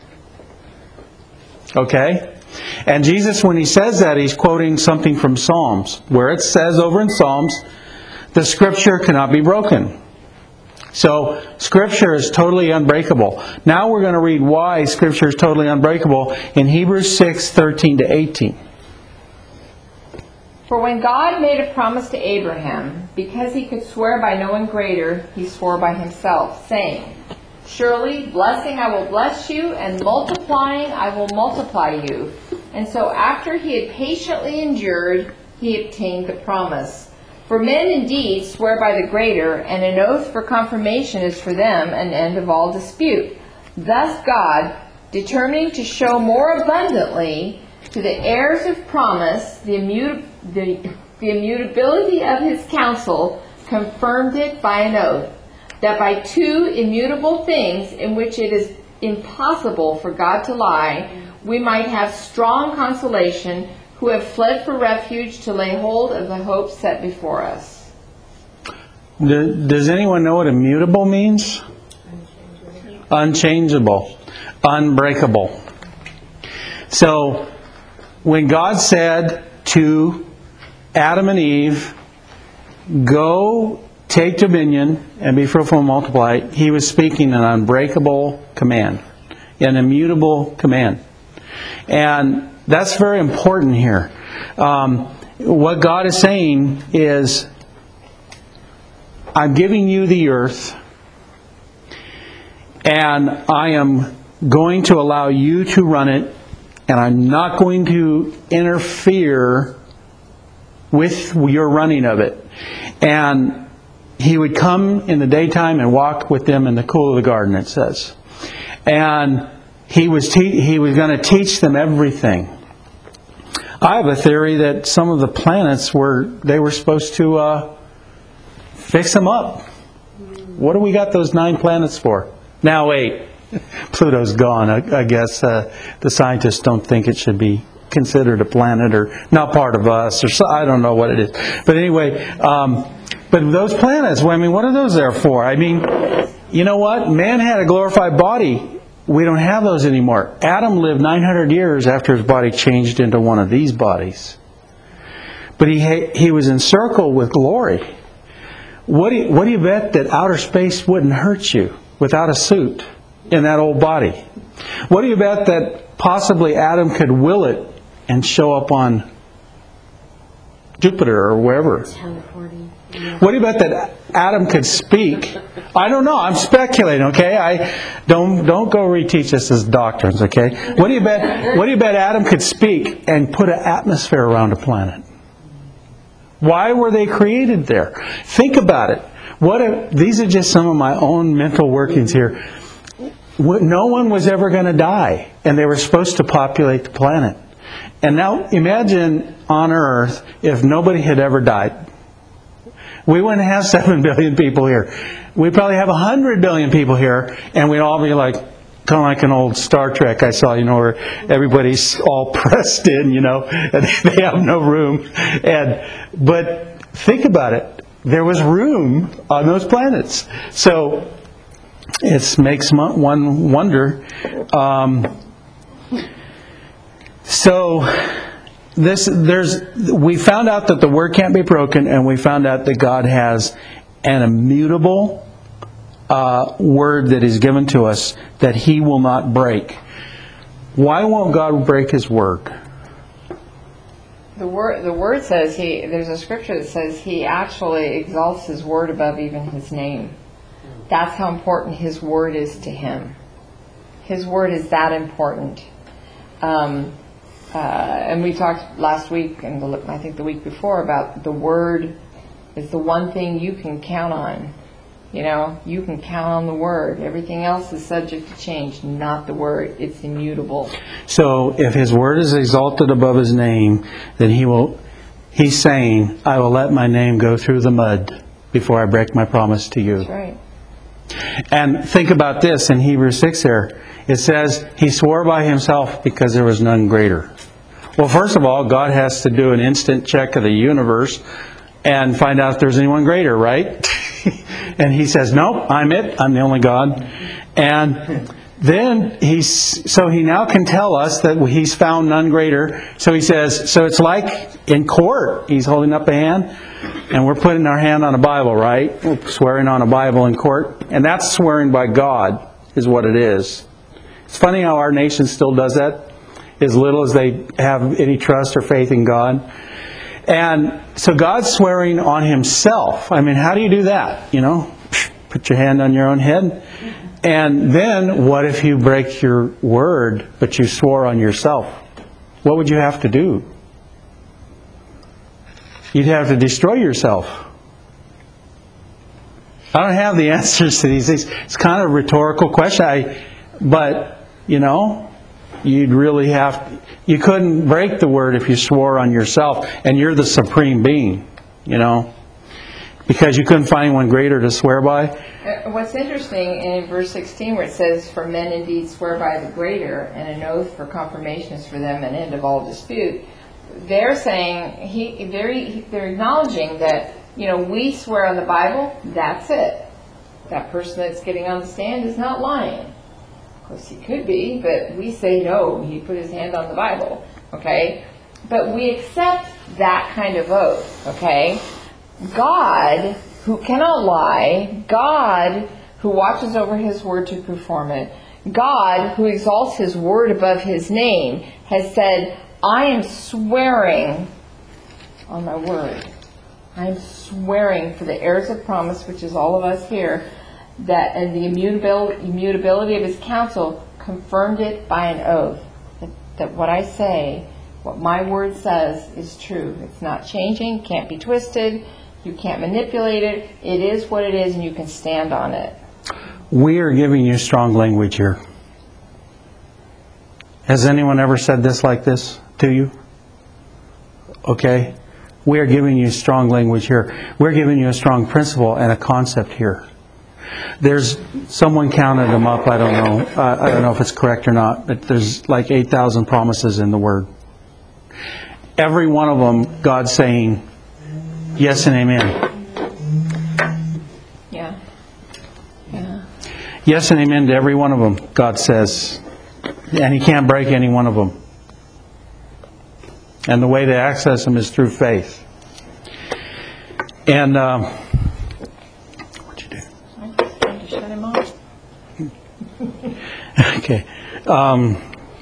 B: Okay? And Jesus, when He says that, He's quoting something from Psalms, where it says over in Psalms, the scripture cannot be broken. So, scripture is totally unbreakable. Now we're going to read why scripture is totally unbreakable in Hebrews six thirteen to eighteen.
C: For when God made a promise to Abraham, because he could swear by no one greater, he swore by himself, saying, surely blessing I will bless you, and multiplying I will multiply you. And so after he had patiently endured, he obtained the promise. For men indeed swear by the greater, and an oath for confirmation is for them an end of all dispute. Thus God, determining to show more abundantly to the heirs of promise the, immu- the, the immutability of his counsel, confirmed it by an oath, that by two immutable things in which it is impossible for God to lie, we might have strong consolation, who have fled for refuge to lay hold of the hope set before us.
B: Does anyone know what immutable means? Unchangeable. Unbreakable. So, when God said to Adam and Eve, go take dominion and be fruitful and multiply, He was speaking an unbreakable command, an immutable command. And that's very important here. Um, what God is saying is, I'm giving you the earth, and I am going to allow you to run it, and I'm not going to interfere with your running of it. And He would come in the daytime and walk with them in the cool of the garden, it says. And He was te- He was going to teach them everything. I have a theory that some of the planets were they were supposed to uh, fix them up. What do we got those nine planets for? Now wait, Pluto's gone. I, I guess uh, the scientists don't think it should be considered a planet or not part of us, or so, I don't know what it is. But anyway, um, but those planets. Well, I mean, what are those there for? I mean, you know what? Man had a glorified body. We don't have those anymore. Adam lived nine hundred years after his body changed into one of these bodies. but he ha- he was encircled with glory. What do you, what do you bet that outer space wouldn't hurt you without a suit in that old body? What do you bet that possibly Adam could will it and show up on Jupiter or wherever?
A: Teleporting. Yeah.
B: What do you bet that Adam could speak? I don't know. I'm speculating. Okay, I don't don't go reteach us as doctrines. Okay, what do you bet? What do you bet Adam could speak and put an atmosphere around a planet? Why were they created there? Think about it. What if, these are just some of my own mental workings here. No one was ever going to die, and they were supposed to populate the planet. And now imagine on Earth if nobody had ever died. We wouldn't have seven billion people here. We'd probably have one hundred billion people here, and we'd all be like, kind of like an old Star Trek I saw, you know, where everybody's all pressed in, you know, and they have no room. And but think about it. There was room on those planets. So it makes one wonder. Um, so this, there's, we found out that the Word can't be broken, and we found out that God has an immutable uh, Word that is given to us that He will not break. Why won't God break His Word?
C: The word, the word says he. There's a scripture that says he actually exalts his word above even his name. That's how important his word is to him. His word is that important. Um, uh, and we talked last week, and the, I think the week before, about the word is the one thing you can count on. You know, you can count on the Word. Everything else is subject to change, not the Word. It's immutable.
B: So if His Word is exalted above His name, then He will. He's saying, I will let my name go through the mud before I break my promise to you.
C: That's right.
B: And think about this in Hebrews six there. It says, He swore by Himself because there was none greater. Well, first of all, God has to do an instant check of the universe and find out if there's anyone greater, right? And He says, nope, I'm it. I'm the only God. And then He's, so He now can tell us that He's found none greater. So He says, so it's like in court. He's holding up a hand, and we're putting our hand on a Bible, right? We're swearing on a Bible in court. And that's swearing by God, is what it is. It's funny how our nation still does that, as little as they have any trust or faith in God. And so God's swearing on Himself. I mean, how do you do that? You know, put your hand on your own head. And then what if you break your word, but you swore on yourself? What would you have to do? You'd have to destroy yourself. I don't have the answers to these things. It's kind of a rhetorical question. I, but, you know, you'd really have, you couldn't break the word if you swore on yourself, and you're the supreme being, you know, because you couldn't find one greater to swear by.
C: What's interesting in verse sixteen, where it says, for men indeed swear by the greater, and an oath for confirmation is for them an end of all dispute. They're saying, he, they're, they're acknowledging that, you know, we swear on the Bible, that's it. That person that's getting on the stand is not lying. Of course, he could be, but we say no. He put his hand on the Bible, okay? But we accept that kind of oath, okay? God, who cannot lie, God, who watches over His word to perform it, God, who exalts His word above His name, has said, I am swearing on my word. I am swearing for the heirs of promise, which is all of us here, that and the immutability, immutability of His counsel confirmed it by an oath. That, that what I say, what my word says, is true. It's not changing, can't be twisted, you can't manipulate it. It is what it is, and you can stand on it.
B: We are giving you strong language here. Has anyone ever said this like this to you? Okay? We are giving you strong language here. We're giving you a strong principle and a concept here. There's, someone counted them up, I don't know. Uh, I don't know if it's correct or not, but there's like eight thousand promises in the Word. Every one of them, God's saying, yes and amen.
C: Yeah. Yeah.
B: Yes and amen to every one of them, God says. And He can't break any one of them. And the way to access them is through faith. And um, what'd you do?
C: I just tried to shut him off.
B: Okay. Um,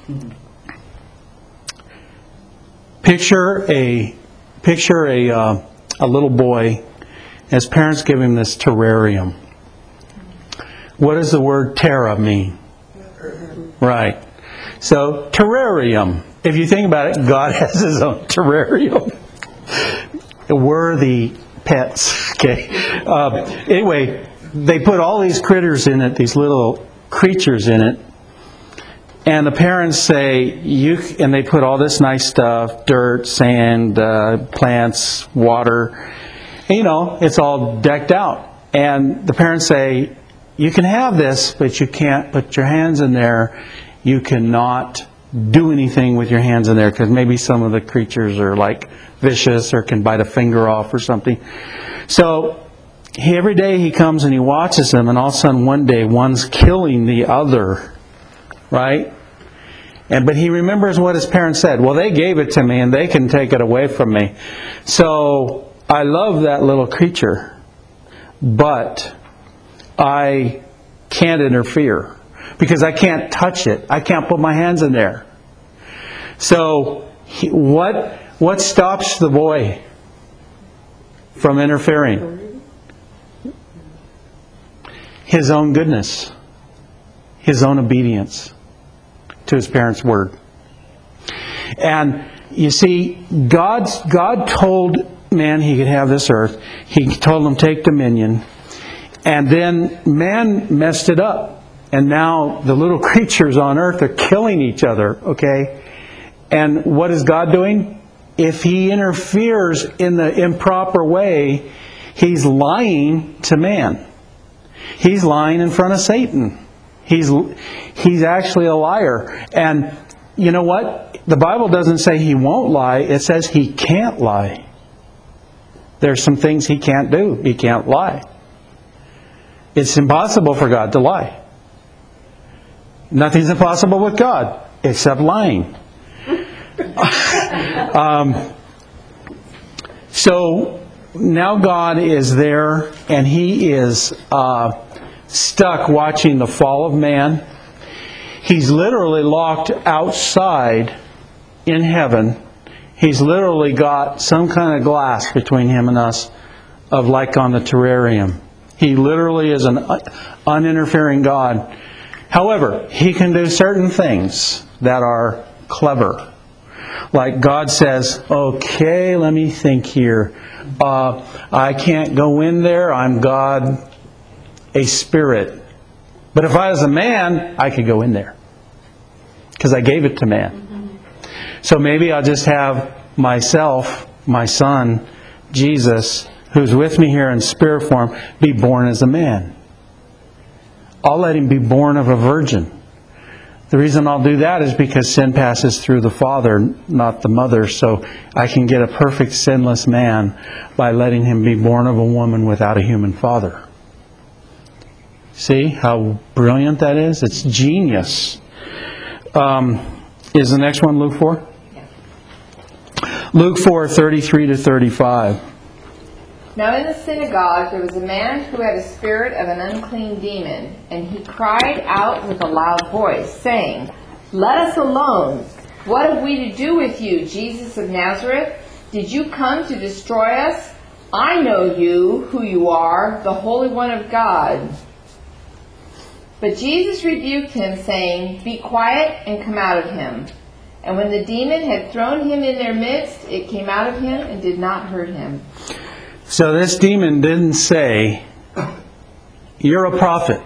B: picture a picture a uh, a little boy. His parents give him this terrarium. What does the word terra mean? Right. So terrarium. If you think about it, God has His own terrarium. We're the pets. Okay. Uh, anyway, they put all these critters in it, these little creatures in it, and the parents say you. And they put all this nice stuff: dirt, sand, uh, plants, water. And, you know, it's all decked out. And the parents say, "You can have this, but you can't put your hands in there. You cannot do anything with your hands in there because maybe some of the creatures are like vicious or can bite a finger off or something." So he, every day he comes and he watches them, and all of a sudden one day one's killing the other, right? And but he remembers what his parents said. Well, they gave it to me, and they can take it away from me. So I love that little creature, but I can't interfere because I can't touch it. I can't put my hands in there. So he, what what stops the boy from interfering? His own goodness, his own obedience to his parents' word. And you see, God God told man he could have this earth. He told him take dominion. And then man messed it up. And now the little creatures on earth are killing each other, okay? And what is God doing? If He interferes in the improper way, He's lying to man. He's lying in front of Satan. He's he's actually a liar. And you know what? The Bible doesn't say He won't lie. It says He can't lie. There's some things He can't do. He can't lie. It's impossible for God to lie. Nothing's impossible with God except lying. um, so now God is there, and He is uh, stuck watching the fall of man. He's literally locked outside in heaven. He's literally got some kind of glass between Him and us, of like on the terrarium. He literally is an uninterfering God. However, He can do certain things that are clever. Like God says, okay, let me think here. Uh, I can't go in there. I'm God, a spirit. But if I was a man, I could go in there. Because I gave it to man. So maybe I'll just have myself, my son, Jesus, who's with me here in spirit form, be born as a man. I'll let Him be born of a virgin. The reason I'll do that is because sin passes through the father, not the mother. So I can get a perfect sinless man by letting him be born of a woman without a human father. See how brilliant that is? It's genius. Um, is the next one Luke four? Yeah. Luke four, thirty-three to thirty-five.
C: Now in the synagogue there was a man who had a spirit of an unclean demon, and he cried out with a loud voice, saying, "Let us alone! What have we to do with you, Jesus of Nazareth? Did you come to destroy us? I know you, who you are, the Holy One of God." But Jesus rebuked him, saying, "Be quiet and come out of him." And when the demon had thrown him in their midst, it came out of him and did not hurt him.
B: So this demon didn't say, "You're a prophet.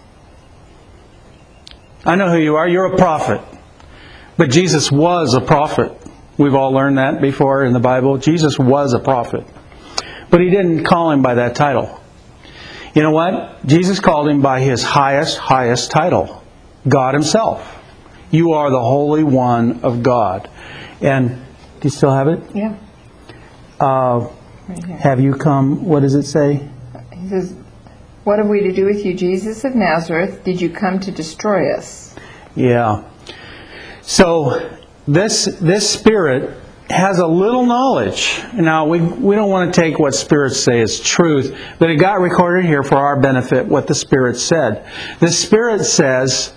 B: I know who you are. You're a prophet." But Jesus was a prophet. We've all learned that before in the Bible. Jesus was a prophet. But He didn't call him by that title. You know what? Jesus called him by His highest, highest title. God Himself. You are the Holy One of God. And, do you still have it?
C: Yeah.
B: Uh,
C: Right here.
B: have you come, what does it say?
C: He says, "What have we to do with you, Jesus of Nazareth? Did you come to destroy us?"
B: Yeah. So this this spirit has a little knowledge. Now, we, we don't want to take what spirits say as truth, but it got recorded here for our benefit, what the Spirit said. The Spirit says,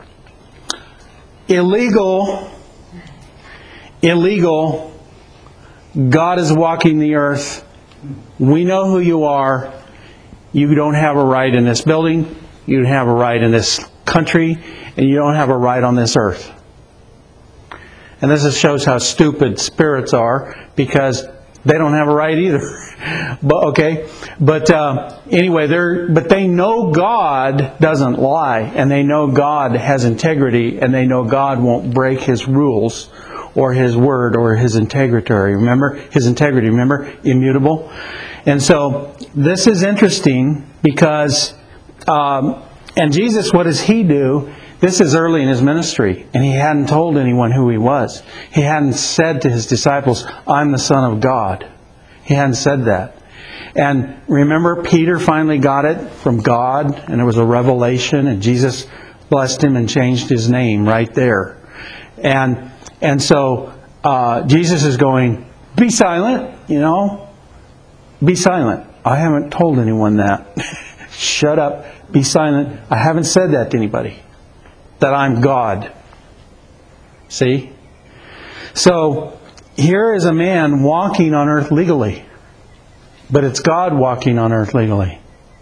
B: illegal, illegal, God is walking the earth. We know who you are. You don't have a right in this building. You don't have a right in this country. And you don't have a right on this earth. And this just shows how stupid spirits are, because they don't have a right either. But okay, but uh, anyway, they're but they know God doesn't lie, and they know God has integrity, and they know God won't break His rules or His word or His integrity. Remember His integrity. Remember, immutable. And so this is interesting because, um, and Jesus, what does He do? This is early in His ministry, and He hadn't told anyone who He was. He hadn't said to His disciples, I'm the Son of God. He hadn't said that. And remember, Peter finally got it from God, and it was a revelation, and Jesus blessed him and changed his name right there. And and so uh, Jesus is going, be silent, you know. Be silent. I haven't told anyone that. Shut up. Be silent. I haven't said that to anybody. That I'm God. See? So, here is a man walking on earth legally. But it's God walking on earth legally.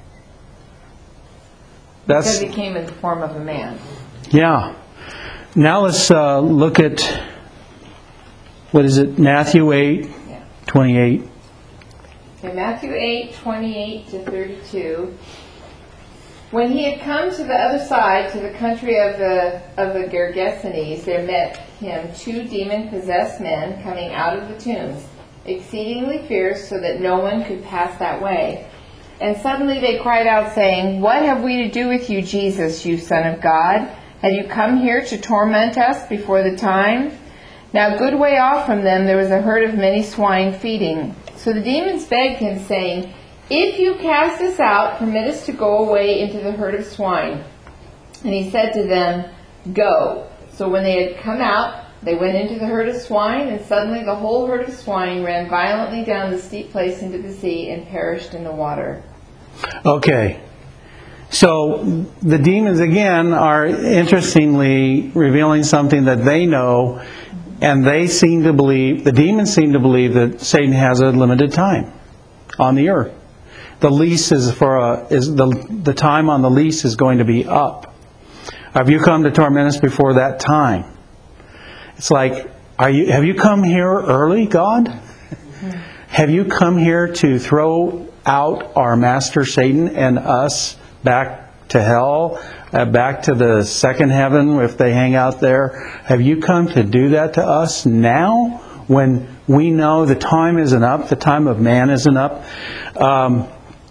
B: That's,
C: because He came in the form of a man.
B: Yeah. Now let's uh, look at, what is it, Matthew eight,
C: Yeah.
B: twenty-eight.
C: Okay, Matthew eight, twenty-eight to thirty-two. When he had come to the other side, to the country of the of the Gergesenes, there met him two demon-possessed men coming out of the tombs, exceedingly fierce, so that no one could pass that way. And suddenly they cried out, saying, What have we to do with you, Jesus, you Son of God? Have you come here to torment us before the time? Now a good way off from them there was a herd of many swine feeding. So the demons begged him, saying, If you cast us out, permit us to go away into the herd of swine. And he said to them, Go. So when they had come out, they went into the herd of swine, and suddenly the whole herd of swine ran violently down the steep place into the sea and perished in the water.
B: Okay. So the demons again are interestingly revealing something that they know, and they seem to believe, the demons seem to believe that Satan has a limited time on the earth. The lease is for a, is the the time on the lease is going to be up. Have you come to torment us before that time? It's like, are you have you come here early, God? Mm-hmm. Have you come here to throw out our master Satan and us back to hell, uh, back to the second heaven if they hang out there? Have you come to do that to us now when we know the time isn't up, the time of man isn't up? Um,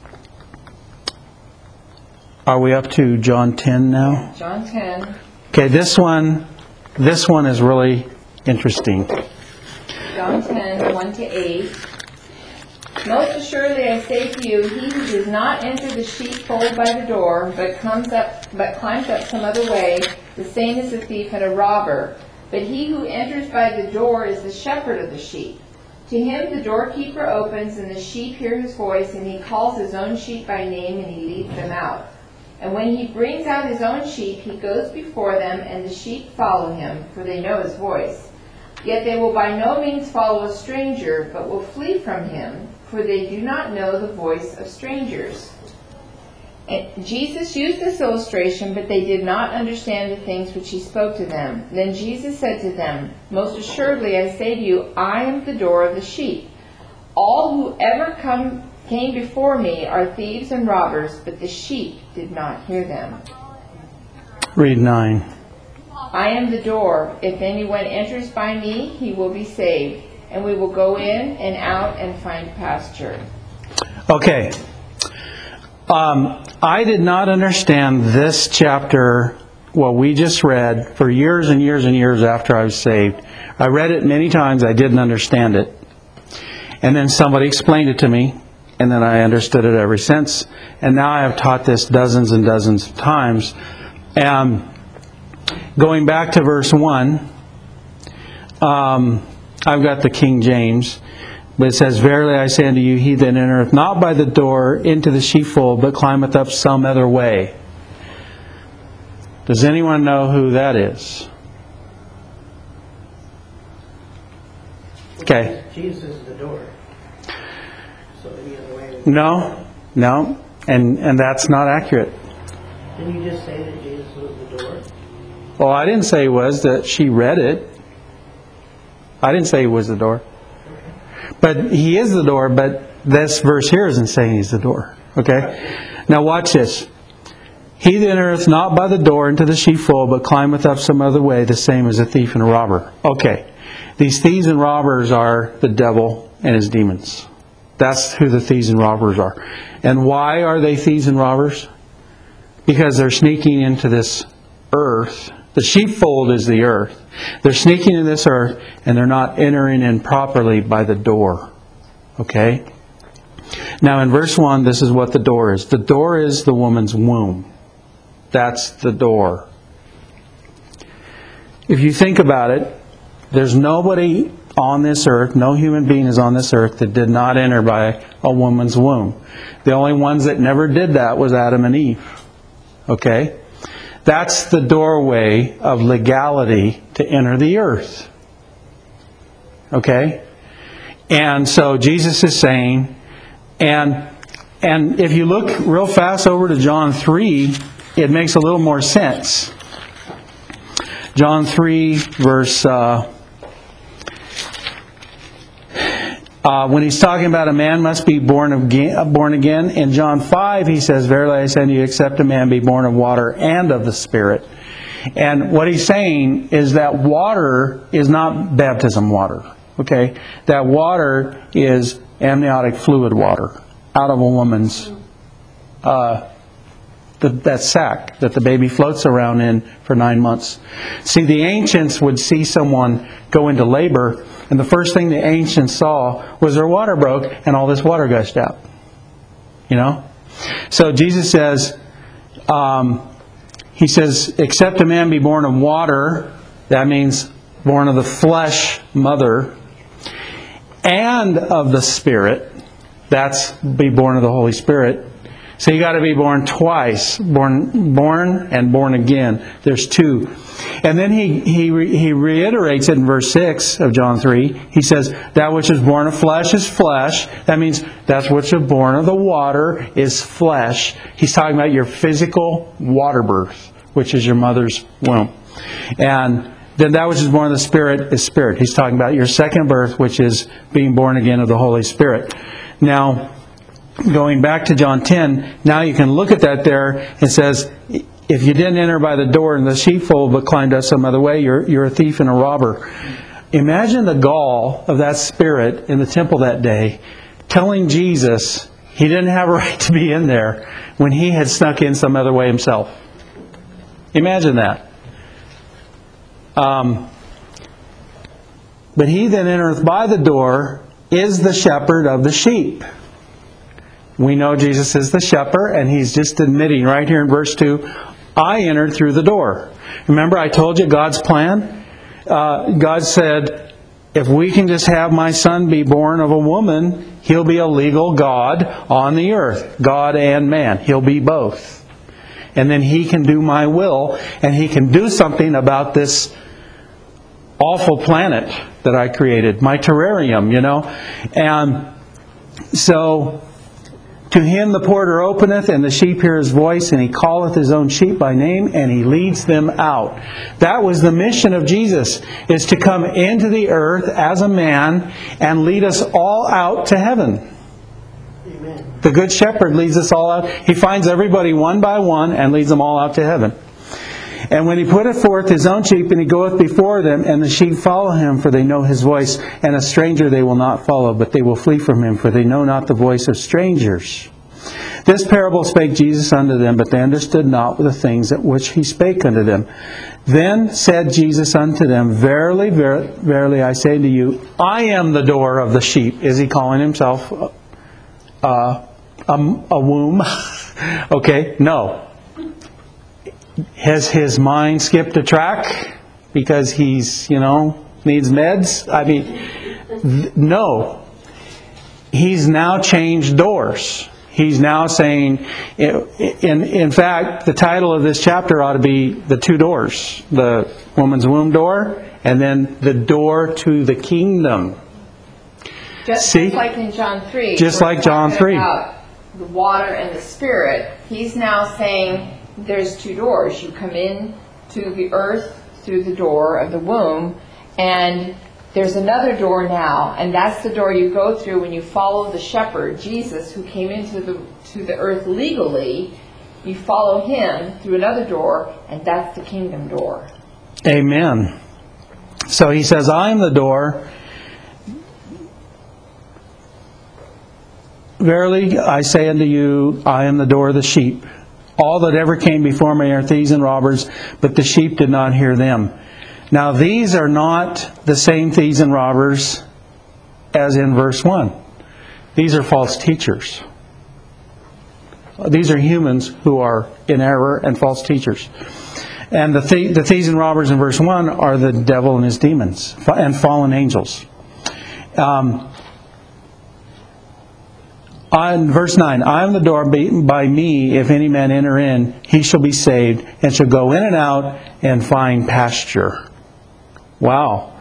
B: Are we up to John ten now?
C: John ten.
B: Okay, this one, this one is really interesting.
C: John ten, one to eight. Most assuredly I say to you, he who does not enter the sheepfold by the door, but comes up, but climbs up some other way, the same is a thief and a robber. But he who enters by the door is the shepherd of the sheep. To him the doorkeeper opens, and the sheep hear his voice, and he calls his own sheep by name, and he leads them out. And when he brings out his own sheep, he goes before them, and the sheep follow him, for they know his voice. Yet they will by no means follow a stranger, but will flee from him, for they do not know the voice of strangers. And Jesus used this illustration, but they did not understand the things which he spoke to them. Then Jesus said to them, Most assuredly I say to you, I am the door of the sheep. All who ever come came before me are thieves and robbers, but the sheep did not hear them.
B: Read nine.
C: I am the door. If anyone enters by me, he will be saved, and we will go in and out and find pasture.
B: Okay. Um, I did not understand this chapter, what we just read, for years and years and years after I was saved. I read it many times. I didn't understand it. And then somebody explained it to me, and then I understood it ever since. And now I have taught this dozens and dozens of times. And going back to verse one, um, I've got the King James, but it says, "Verily I say unto you, he that entereth not by the door into the sheepfold, but climbeth up some other way." Does anyone know who that is? Okay.
F: Jesus is the door. So any other way?
B: No, no, and and that's not accurate.
F: Didn't you just say that Jesus was the door?
B: Well, I didn't say it was, that she read it. I didn't say he was the door. But he is the door, but this verse here isn't saying he's the door. Okay? Now watch this. "He that entereth not by the door into the sheepfold, but climbeth up some other way, the same as a thief and a robber." Okay. These thieves and robbers are the devil and his demons. That's who the thieves and robbers are. And why are they thieves and robbers? Because they're sneaking into this earth. The sheepfold is the earth. They're sneaking in this earth, and they're not entering in properly by the door. Okay? Now in verse one, this is what the door is. The door is the woman's womb. That's the door. If you think about it, there's nobody on this earth, no human being is on this earth that did not enter by a woman's womb. The only ones that never did that was Adam and Eve. Okay? That's the doorway of legality to enter the earth. Okay? And so Jesus is saying, and and if you look real fast over to John three, it makes a little more sense. John three, verse... Uh, Uh, when he's talking about a man must be born again, born again, in John five he says, "Verily I say unto you, except a man be born of water and of the Spirit." And what he's saying is that water is not baptism water. Okay? That water is amniotic fluid water out of a woman's uh, the, that sac that the baby floats around in for nine months. See, the ancients would see someone go into labor, and the first thing the ancients saw was their water broke and all this water gushed out. You know? So Jesus says, um, He says, "Except a man be born of water," that means born of the flesh mother, "and of the Spirit," that's be born of the Holy Spirit. So you got to be born twice, born, born and born again. There's two. And then he he re, he reiterates it in verse six of John three. He says, "That which is born of flesh is flesh." That means that's which is born of the water is flesh. He's talking about your physical water birth, which is your mother's womb. And then that which is born of the Spirit is spirit. He's talking about your second birth, which is being born again of the Holy Spirit. Now, going back to John ten, now you can look at that there. It says, if you didn't enter by the door in the sheepfold but climbed up some other way, you're, you're a thief and a robber. Imagine the gall of that spirit in the temple that day telling Jesus he didn't have a right to be in there when he had snuck in some other way himself. Imagine that. Um, but he that entereth by the door is the shepherd of the sheep. We know Jesus is the shepherd, and he's just admitting right here in verse two, I entered through the door. Remember, I told you God's plan? Uh, God said, if we can just have my son be born of a woman, he'll be a legal God on the earth. God and man. He'll be both. And then he can do my will, and he can do something about this awful planet that I created, my terrarium, you know. And so, to him the porter openeth, and the sheep hear his voice, and he calleth his own sheep by name, and he leads them out. That was the mission of Jesus, is to come into the earth as a man and lead us all out to heaven.
F: Amen.
B: The Good Shepherd leads us all out. He finds everybody one by one and leads them all out to heaven. And when he putteth forth his own sheep, and he goeth before them, and the sheep follow him, for they know his voice, and a stranger they will not follow, but they will flee from him, for they know not the voice of strangers. This parable spake Jesus unto them, but they understood not the things at which he spake unto them. Then said Jesus unto them, Verily, ver- verily, I say unto you, I am the door of the sheep. Is he calling himself uh, a, a womb? Okay, no. Has his mind skipped a track because he's, you know, needs meds. I mean, th- no. He's now changed doors. He's now saying, in, in fact, the title of this chapter ought to be The Two Doors. The woman's womb door, and then the door to the kingdom.
C: Just,
B: See?
C: just like in John three.
B: Just
C: we're
B: like John
C: talking
B: three.
C: About the water and the Spirit. He's now saying there's two doors. You come in to the earth through the door of the womb, and there's another door now, and that's the door you go through when you follow the shepherd, Jesus, who came into the to the earth legally. You follow him through another door, and that's the kingdom door.
B: Amen. So he says, I am the door. Verily I say unto you, I am the door of the sheep. All that ever came before me are thieves and robbers, but the sheep did not hear them. Now these are not the same thieves and robbers as in verse one. These are false teachers. These are humans who are in error and false teachers. And the, th- the thieves and robbers in verse one are the devil and his demons and fallen angels. Um, On verse nine, I am the door, by me, if any man enter in, he shall be saved, and shall go in and out and find pasture. Wow.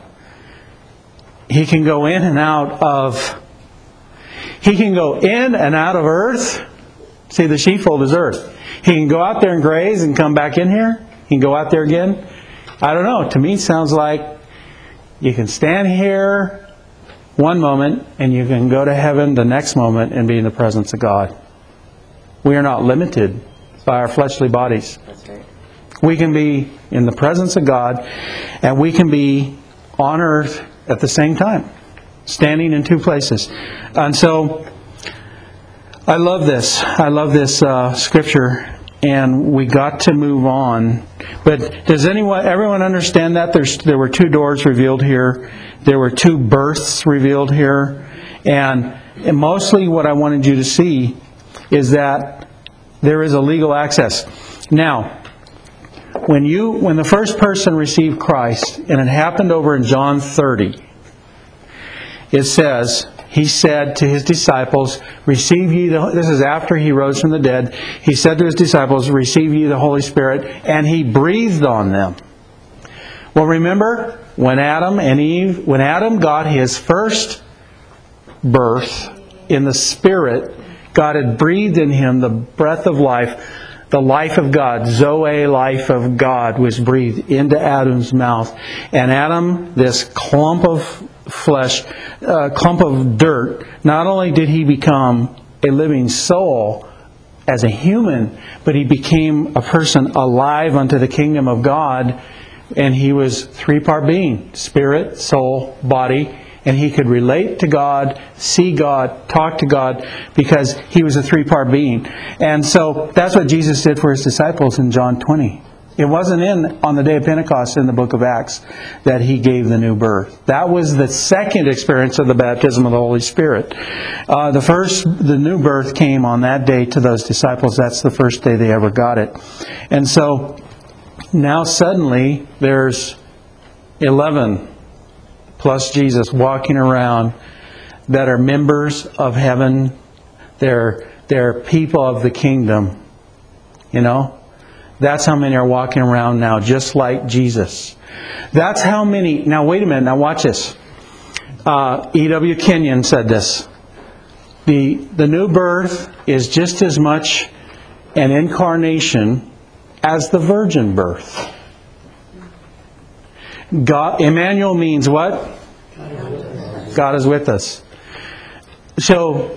B: He can go in and out of, he can go in and out of earth. See, the sheepfold is earth. He can go out there and graze and come back in here. He can go out there again. I don't know. To me, it sounds like you can stand here one moment, and you can go to heaven the next moment and be in the presence of God. We are not limited by our fleshly bodies.
C: That's right.
B: We can be in the presence of God, and we can be on earth at the same time, standing in two places. And so, I love this. I love this uh, scripture, and we got to move on. But does anyone, everyone understand that There's there were two doors revealed here? There were two births revealed here. And, and mostly what I wanted you to see is that there is a legal access. Now, when you when the first person received Christ, and it happened over in John thirty, it says, he said to his disciples, receive ye the, this is after he rose from the dead, he said to his disciples, receive ye the Holy Spirit, and he breathed on them. Well, remember, when Adam and Eve, when Adam got his first birth in the Spirit, God had breathed in him the breath of life, the life of God, Zoe, life of God, was breathed into Adam's mouth. And Adam, this clump of flesh, uh, clump of dirt, not only did he become a living soul as a human, but he became a person alive unto the kingdom of God. And he was three-part being, spirit, soul, body. And he could relate to God, see God, talk to God, because he was a three-part being. And so that's what Jesus did for his disciples in John twenty. It wasn't in on the day of Pentecost in the book of Acts that he gave the new birth. That was the second experience of the baptism of the Holy Spirit. Uh, the first, the new birth came on that day to those disciples. That's the first day they ever got it. And so now suddenly there's eleven plus Jesus walking around that are members of heaven. They're, they're people of the kingdom. You know? That's how many are walking around now, just like Jesus. That's how many... Now wait a minute, now watch this. Uh, E W Kenyon said this. The, the new birth is just as much an incarnation as the virgin birth. God, Emmanuel means what? God is with us. So,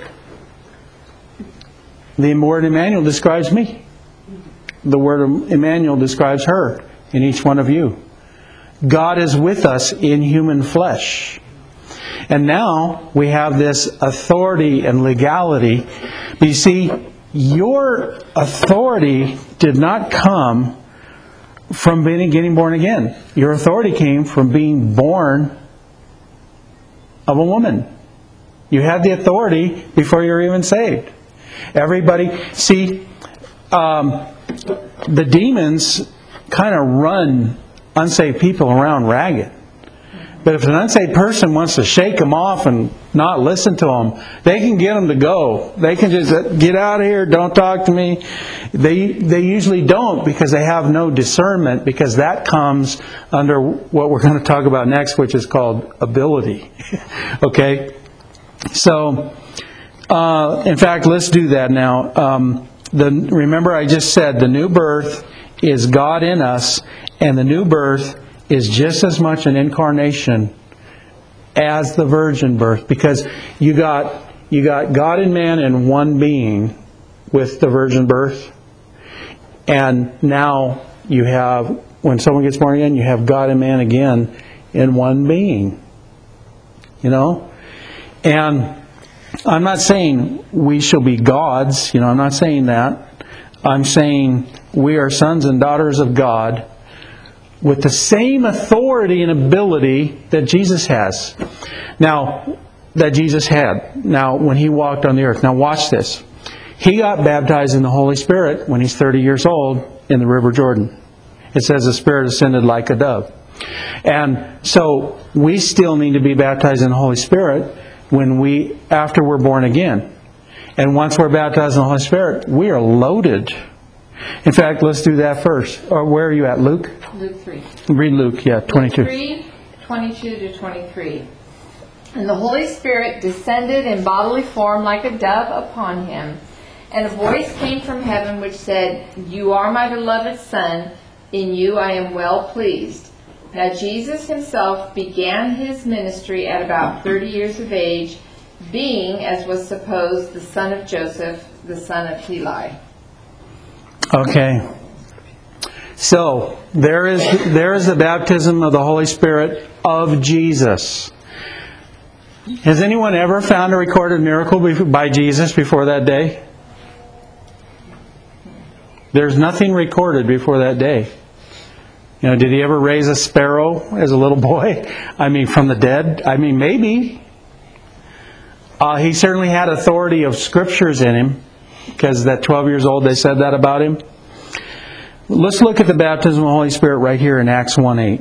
B: the word Emmanuel describes me. The word Emmanuel describes her in each one of you. God is with us in human flesh. And now we have this authority and legality. But you see, your authority did not come from being getting born again. Your authority came from being born of a woman. You had the authority before you were even saved. Everybody, see, um, the demons kind of run unsaved people around ragged. But if an unsaved person wants to shake them off and not listen to them, they can get them to go. They can just get out of here, don't talk to me. They they usually don't, because they have no discernment, because that comes under what we're going to talk about next, which is called ability. Okay? So, uh, in fact, let's do that now. Um, the, remember I just said the new birth is God in us, and the new birth is just as much an incarnation as the virgin birth, because you got you got God and man in one being with the virgin birth, and now you have, when someone gets born again, you have God and man again in one being. You know? And I'm not saying we shall be gods, you know, I'm not saying that. I'm saying we are sons and daughters of God with the same authority and ability that Jesus has. Now, that Jesus had. Now, when He walked on the earth. Now, watch this. He got baptized in the Holy Spirit when He's thirty years old in the River Jordan. It says the Spirit ascended like a dove. And so, we still need to be baptized in the Holy Spirit when we, after we're born again. And once we're baptized in the Holy Spirit, we are loaded. In fact, let's do that first. Or where are you at, Luke?
C: Luke three.
B: Read Luke, yeah, twenty-two.
C: Luke three, twenty-two to twenty-three. And the Holy Spirit descended in bodily form like a dove upon Him. And a voice came from heaven which said, "You are my beloved Son, in you I am well pleased." Now Jesus Himself began His ministry at about thirty years of age, being, as was supposed, the son of Joseph, the son of Heli.
B: Okay. So, there is there is the baptism of the Holy Spirit of Jesus. Has anyone ever found a recorded miracle by Jesus before that day? There's nothing recorded before that day. You know, did He ever raise a sparrow as a little boy? I mean, from the dead? I mean, maybe. Uh, he certainly had authority of Scriptures in Him, because at twelve years old they said that about Him. Let's look at the baptism of the Holy Spirit right here in Acts one eight.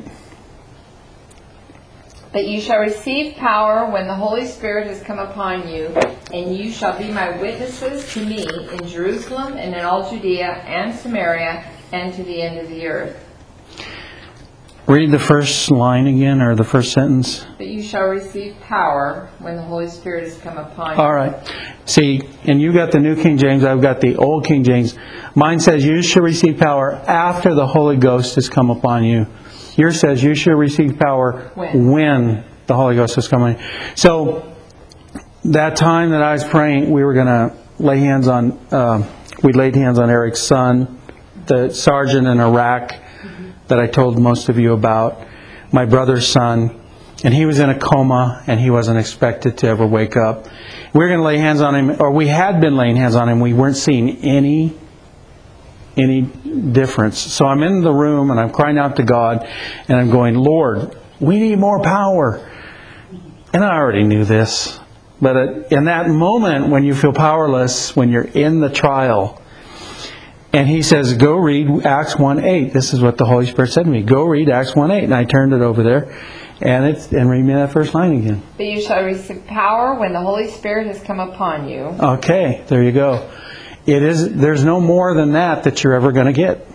C: But you shall receive power when the Holy Spirit has come upon you, and you shall be my witnesses to me in Jerusalem and in all Judea and Samaria and to the end of the earth.
B: Read the first line again, or the first sentence.
C: But you shall receive power when the Holy Spirit has come upon you.
B: All right. See, and you got the New King James, I've got the Old King James. Mine says you shall receive power after the Holy Ghost has come upon you. Yours says you shall receive power
C: When?
B: when the Holy Ghost has come on you. So, that time that I was praying, we were going to lay hands on, uh, we laid hands on Eric's son, the sergeant in Iraq that I told most of you about, my brother's son, and he was in a coma and he wasn't expected to ever wake up. We were going to lay hands on him, or we had been laying hands on him. We weren't seeing any any difference. So I'm in the room and I'm crying out to God and I'm going, Lord, we need more power. And I already knew this. But in that moment when you feel powerless, when you're in the trial, and He says, go read Acts one eight. This is what the Holy Spirit said to me. Go read Acts one eight. And I turned it over there. And it's and read me that first line again.
C: But you shall receive power when the Holy Spirit has come upon you.
B: Okay, there you go. It is. There's no more than that that you're ever going to get.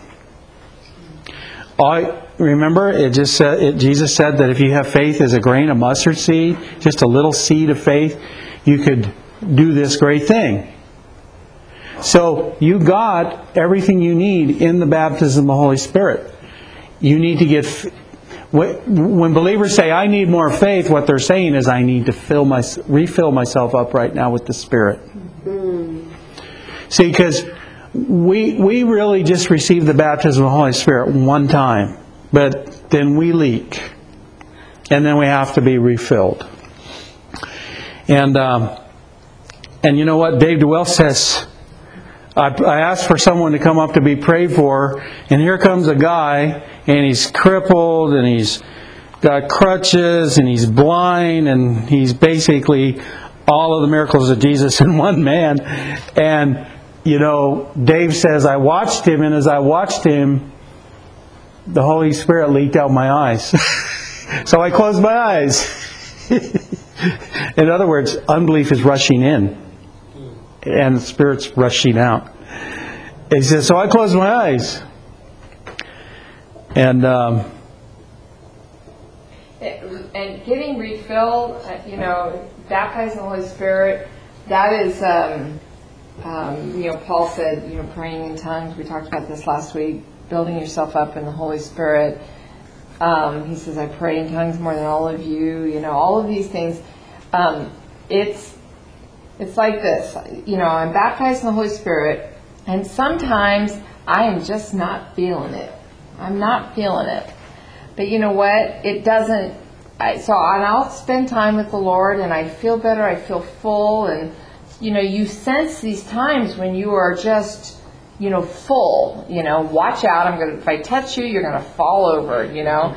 B: I remember it just said. It, Jesus said that if you have faith as a grain of mustard seed, just a little seed of faith, you could do this great thing. So you got everything you need in the baptism of the Holy Spirit. You need to get. When believers say, "I need more faith," what they're saying is, "I need to fill my refill myself up right now with the Spirit." Mm. See, because we we really just receive the baptism of the Holy Spirit one time, but then we leak, and then we have to be refilled. And um, and you know what? Dave DeWell says, I, I asked for someone to come up to be prayed for, and here comes a guy, and he's crippled, and he's got crutches, and he's blind, and he's basically all of the miracles of Jesus in one man. And you know, Dave says, I watched him, and as I watched him, the Holy Spirit leaked out my eyes. So I closed my eyes. In other words, unbelief is rushing in, and the Spirit's rushing out. He says, so I closed my eyes. And um,
C: and getting refilled, uh, you know, baptized in the Holy Spirit, that is, um, um, you know, Paul said, you know, praying in tongues. We talked about this last week, building yourself up in the Holy Spirit. Um, he says, I pray in tongues more than all of you. You know, all of these things. Um, it's it's like this. You know, I'm baptized in the Holy Spirit, and sometimes I am just not feeling it. I'm not feeling it. But you know what? It doesn't. I, so and I'll spend time with the Lord, and I feel better. I feel full, and you know, you sense these times when you are just, you know, full. You know, watch out. I'm gonna. If I touch you, you're gonna fall over. You know,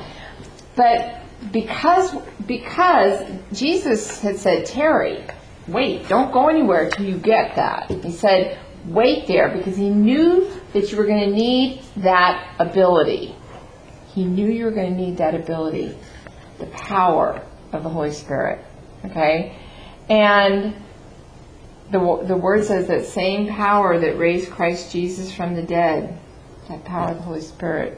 C: but because because Jesus had said, tarry, wait, don't go anywhere till you get that. He said, wait there, because he knew that you were going to need that ability. He knew you were going to need that ability, the power of the Holy Spirit. Okay? And the the word says that same power that raised Christ Jesus from the dead, that power of the Holy Spirit,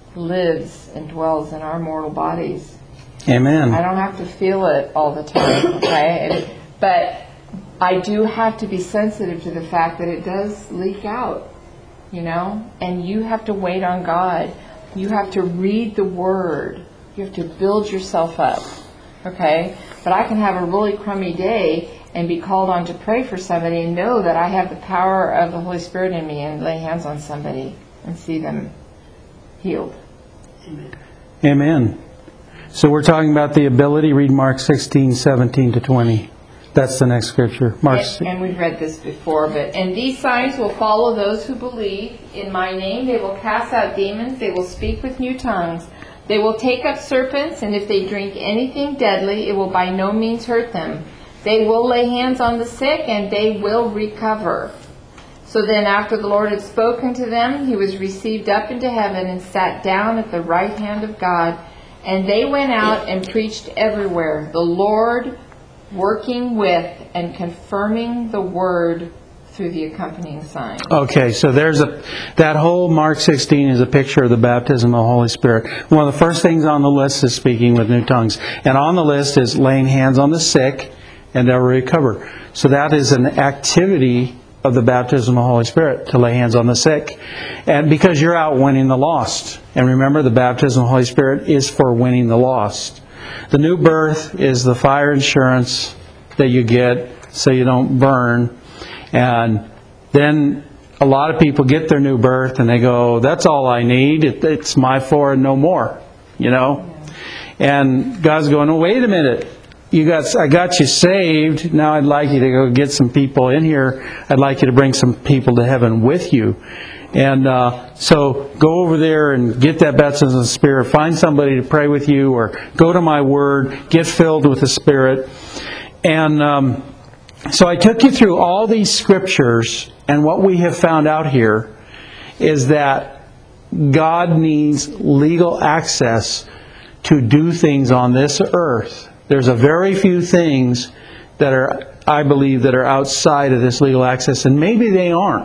C: lives and dwells in our mortal bodies.
B: Amen.
C: I don't have to feel it all the time, okay? But I do have to be sensitive to the fact that it does leak out, you know? And you have to wait on God. You have to read the Word. You have to build yourself up, okay? But I can have a really crummy day and be called on to pray for somebody and know that I have the power of the Holy Spirit in me and lay hands on somebody and see them healed.
F: Amen.
B: Amen. So we're talking about the ability. Read Mark sixteen, seventeen to twenty. That's the next scripture. Mark.
C: And, and we've read this before, but and these signs will follow those who believe. In my name they will cast out demons. They will speak with new tongues. They will take up serpents, and if they drink anything deadly, it will by no means hurt them. They will lay hands on the sick, and they will recover. So then after the Lord had spoken to them, he was received up into heaven and sat down at the right hand of God. And they went out and preached everywhere, the Lord working with and confirming the word through the accompanying signs.
B: Okay, so there's a that whole Mark sixteen is a picture of the baptism of the Holy Spirit. One of the first things on the list is speaking with new tongues. And on the list is laying hands on the sick and they'll recover. So that is an activity of the baptism of the Holy Spirit, to lay hands on the sick. And because you're out winning the lost. And remember, the baptism of the Holy Spirit is for winning the lost. The new birth is the fire insurance that you get so you don't burn. And then a lot of people get their new birth and they go, that's all I need. It, it's my for and no more. You know? And God's going, oh, wait a minute. You got, I got you saved. Now I'd like you to go get some people in here. I'd like you to bring some people to heaven with you. And uh, so go over there and get that baptism of the Spirit. Find somebody to pray with you, or go to my Word. Get filled with the Spirit. And um, so I took you through all these scriptures, and what we have found out here is that God needs legal access to do things on this earth. There's a very few things that are, I believe, that are outside of this legal access, and maybe they aren't.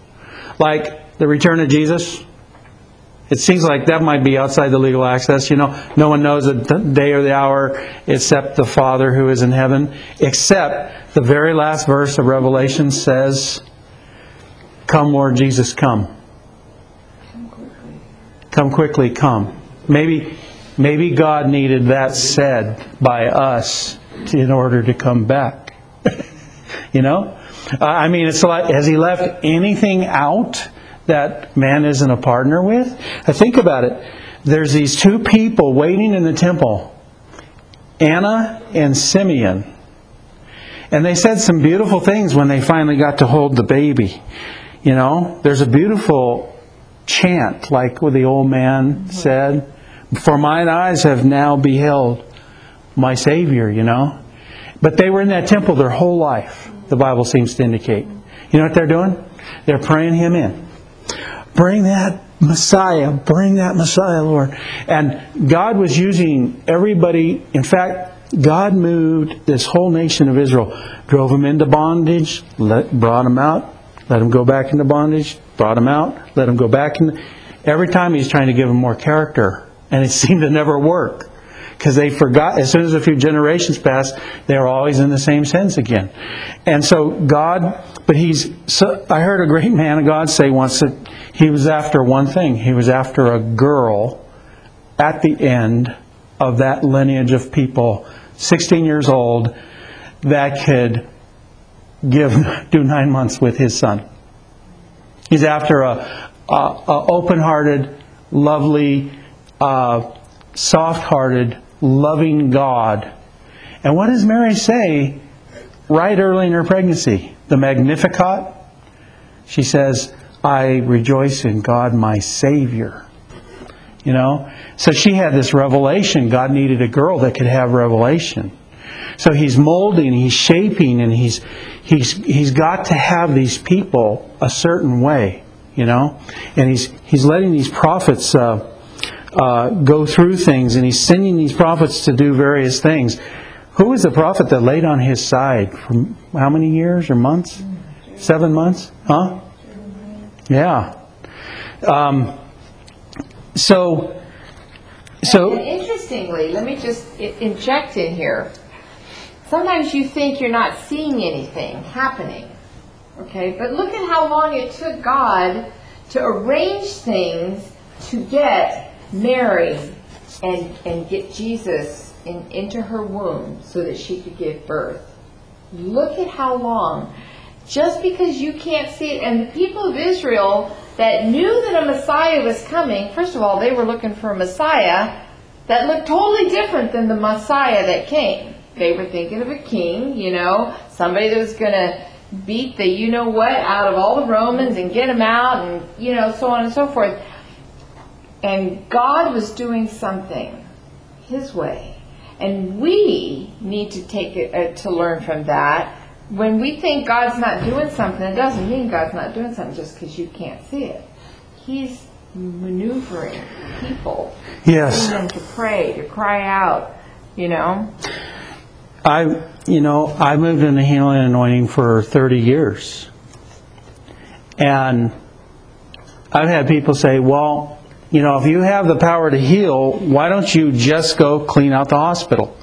B: Like the return of Jesus. It seems like that might be outside the legal access. You know, no one knows the day or the hour except the Father who is in heaven. Except the very last verse of Revelation says, "Come, Lord Jesus, come. Come quickly, come." Maybe, maybe God needed that said by us in order to come back. You know, I mean, it's like, has He left anything out that man isn't a partner with? I think about it. There's these two people waiting in the temple, Anna and Simeon. And they said some beautiful things when they finally got to hold the baby. You know, there's a beautiful chant, like what the old man said, "For mine eyes have now beheld my Savior," you know. But they were in that temple their whole life, the Bible seems to indicate. You know what they're doing? They're praying Him in. Bring that Messiah, bring that Messiah, Lord. And God was using everybody. In fact, God moved this whole nation of Israel, drove them into bondage, let, brought them out, let them go back into bondage, brought them out, let them go back in. Every time He's trying to give them more character. And it seemed to never work. Because they forgot, as soon as a few generations passed, they were always in the same sins again. And so God, but He's, so I heard a great man of God say once that He was after one thing. He was after a girl at the end of that lineage of people, sixteen years old, that could give, do nine months with His son. He's after a, a, a open-hearted, lovely, uh, soft-hearted, loving God. And what does Mary say right early in her pregnancy? The Magnificat. She says, I rejoice in God my Savior. You know? So she had this revelation. God needed a girl that could have revelation. So He's molding, He's shaping, and He's He's He's got to have these people a certain way. You know? And He's He's letting these prophets uh, Uh, go through things, and He's sending these prophets to do various things. Who was the prophet that laid on His side for how many years or months? Seven months? Huh? Yeah. Um, so, so.
C: And interestingly, let me just i- inject in here. Sometimes you think you're not seeing anything happening. Okay? But look at how long it took God to arrange things to get Mary and and get Jesus in, into her womb so that she could give birth. Look at how long. Just because you can't see it. And the people of Israel that knew that a Messiah was coming, first of all, they were looking for a Messiah that looked totally different than the Messiah that came. They were thinking of a king, you know, somebody that was going to beat the you-know-what out of all the Romans and get them out and, you know, so on and so forth. And God was doing something His way. And we need to take it uh, to learn from that. When we think God's not doing something, it doesn't mean God's not doing something just because you can't see it. He's maneuvering people.
B: Yes.
C: Getting them to pray, to cry out, you know.
B: I, you know, I moved in the healing and anointing for thirty years. And I've had people say, well, you know, if you have the power to heal, why don't you just go clean out the hospital?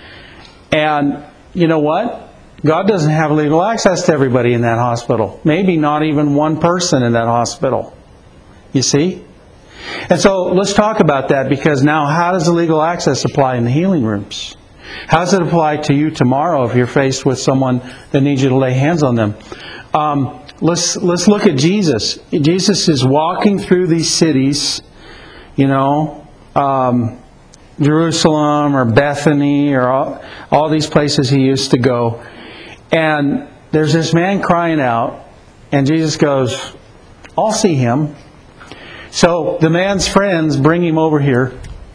B: And you know what? God doesn't have legal access to everybody in that hospital. Maybe not even one person in that hospital. You see? And so let's talk about that, because now how does the legal access apply in the healing rooms? How does it apply to you tomorrow if you're faced with someone that needs you to lay hands on them? Um, let's let's look at Jesus. Jesus is walking through these cities, you know, um, Jerusalem or Bethany or all, all these places He used to go. And there's this man crying out, and Jesus goes, I'll see him. So the man's friends bring him over here.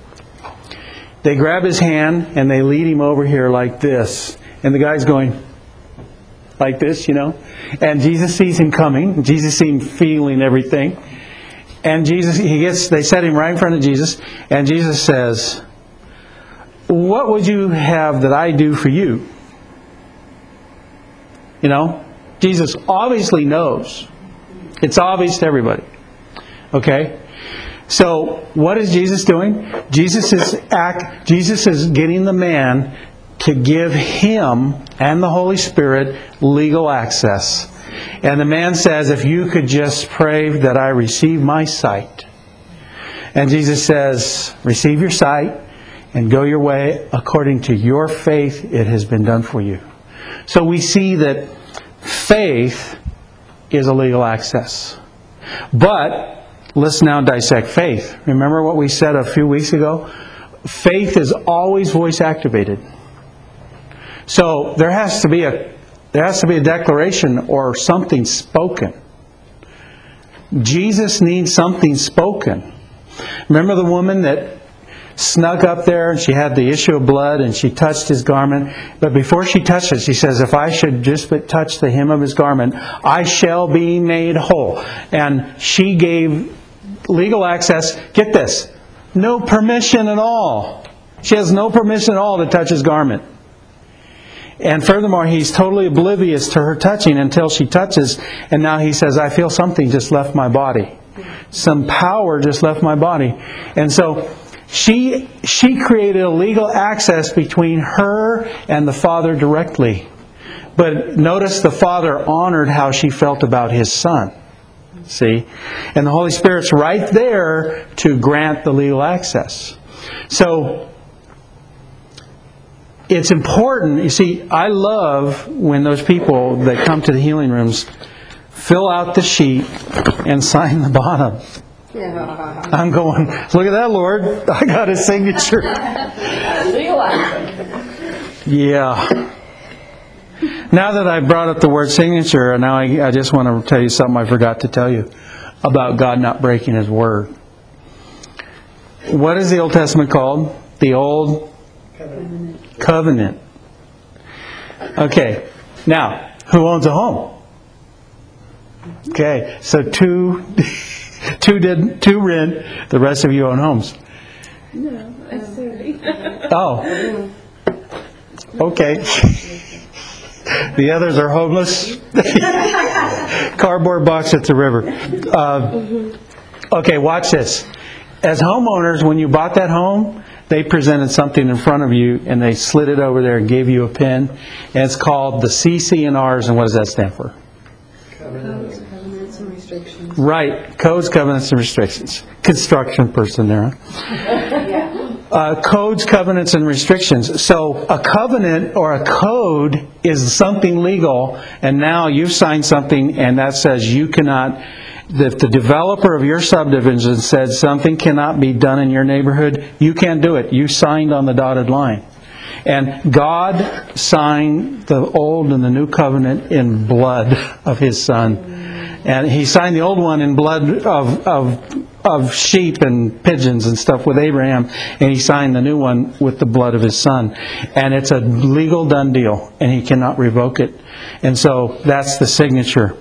B: They grab his hand and they lead him over here like this. And the guy's going like this, you know. And Jesus sees him coming. Jesus sees him feeling everything. And Jesus, he gets, they set him right in front of Jesus. And Jesus says, what would you have that I do for you? You know, Jesus obviously knows. It's obvious to everybody. Okay? So, what is Jesus doing? Jesus is act, Jesus is getting the man to give him and the Holy Spirit legal access. And the man says, if you could just pray that I receive my sight. And Jesus says, receive your sight and go your way. According to your faith, it has been done for you. So we see that faith is a legal access. But let's now dissect faith. Remember what we said a few weeks ago? Faith is always voice activated. So there has to be a there has to be a declaration or something spoken. Jesus needs something spoken. Remember the woman that snuck up there and she had the issue of blood and she touched His garment. But before she touched it, she says, if I should just but touch the hem of His garment, I shall be made whole. And she gave legal access, get this, no permission at all. She has no permission at all to touch his garment. And furthermore, he's totally oblivious to her touching until she touches, and now he says, I feel something just left my body. Some power just left my body. And so she she created a legal access between her and the Father directly. But notice the Father honored how she felt about His Son. See? And the Holy Spirit's right there to grant the legal access. So it's important. You see, I love when those people that come to the healing rooms fill out the sheet and sign the bottom.
A: Yeah.
B: I'm going, look at that, Lord. I got His signature.
C: Legal access.
B: Yeah. Now that I brought up the word signature, now I, I just want to tell you something I forgot to tell you about God not breaking His word. What is the Old Testament called? The Old
F: Covenant.
B: Covenant. Okay. Now, who owns a home? Okay. So two, two did, two rent. The rest of you own homes.
D: No, that's silly.
B: Oh. Okay. The others are homeless. Cardboard box at the river. Uh, okay, watch this. As homeowners, when you bought that home, they presented something in front of you and they slid it over there and gave you a pin. And it's called the C C and R's. And what does that stand for?
A: Codes, covenants, and restrictions.
B: Right. Codes, covenants, and restrictions. Construction person there, huh?
A: Yeah.
B: Uh, codes, covenants, and restrictions. So a covenant or a code is something legal, and now you've signed something, and that says you cannot, if the developer of your subdivision said something cannot be done in your neighborhood, you can't do it. You signed on the dotted line. And God signed the old and the new covenant in blood of His Son. And He signed the old one in blood of, of of sheep and pigeons and stuff with Abraham, and He signed the new one with the blood of His Son. And it's a legal done deal, and He cannot revoke it. And so that's the signature.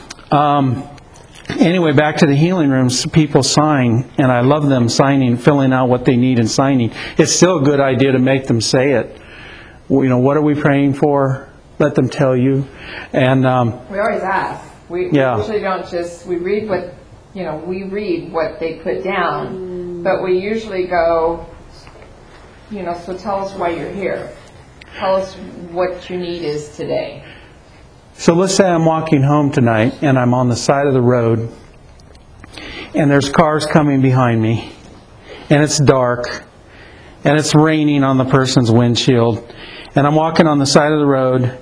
B: Um, anyway, back to the healing rooms, people sign, and I love them signing, filling out what they need and signing. It's still a good idea to make them say it. You know, what are we praying for? Let them tell you. And um,
C: We always ask. We,
B: Yeah.
C: we usually don't just, we read what, you know, we read what they put down, but we usually go, you know, so tell us why you're here. Tell us what your need is today.
B: So let's say I'm walking home tonight and I'm on the side of the road and there's cars coming behind me and it's dark and it's raining on the person's windshield and I'm walking on the side of the road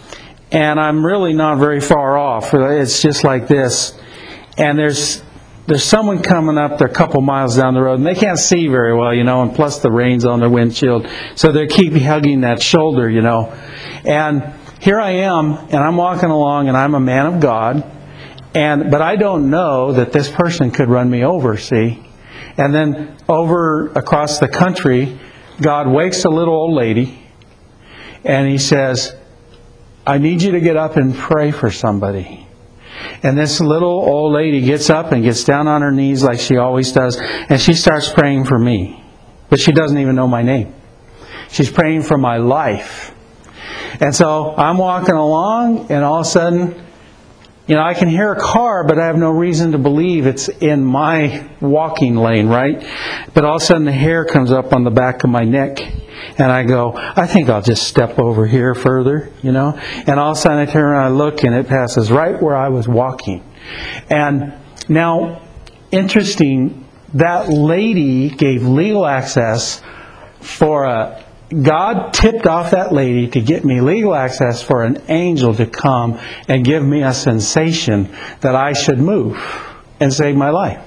B: and I'm really not very far off. It's just like this. And there's there's someone coming up, they're a couple miles down the road, and they can't see very well, you know, and plus the rain's on their windshield. So they keep hugging that shoulder, you know. And here I am, and I'm walking along, and I'm a man of God, and but I don't know that this person could run me over, see. And then over across the country, God wakes a little old lady, and He says, I need you to get up and pray for somebody. And this little old lady gets up and gets down on her knees like she always does, and she starts praying for me. But she doesn't even know my name. She's praying for my life. And so I'm walking along, and all of a sudden, you know, I can hear a car, but I have no reason to believe it's in my walking lane, right? But all of a sudden the hair comes up on the back of my neck. And I go, I think I'll just step over here further, you know. And all of a sudden I turn around and I look, and it passes right where I was walking. And now, interesting, that lady gave legal access for a... God tipped off that lady to get me legal access for an angel to come and give me a sensation that I should move and save my life.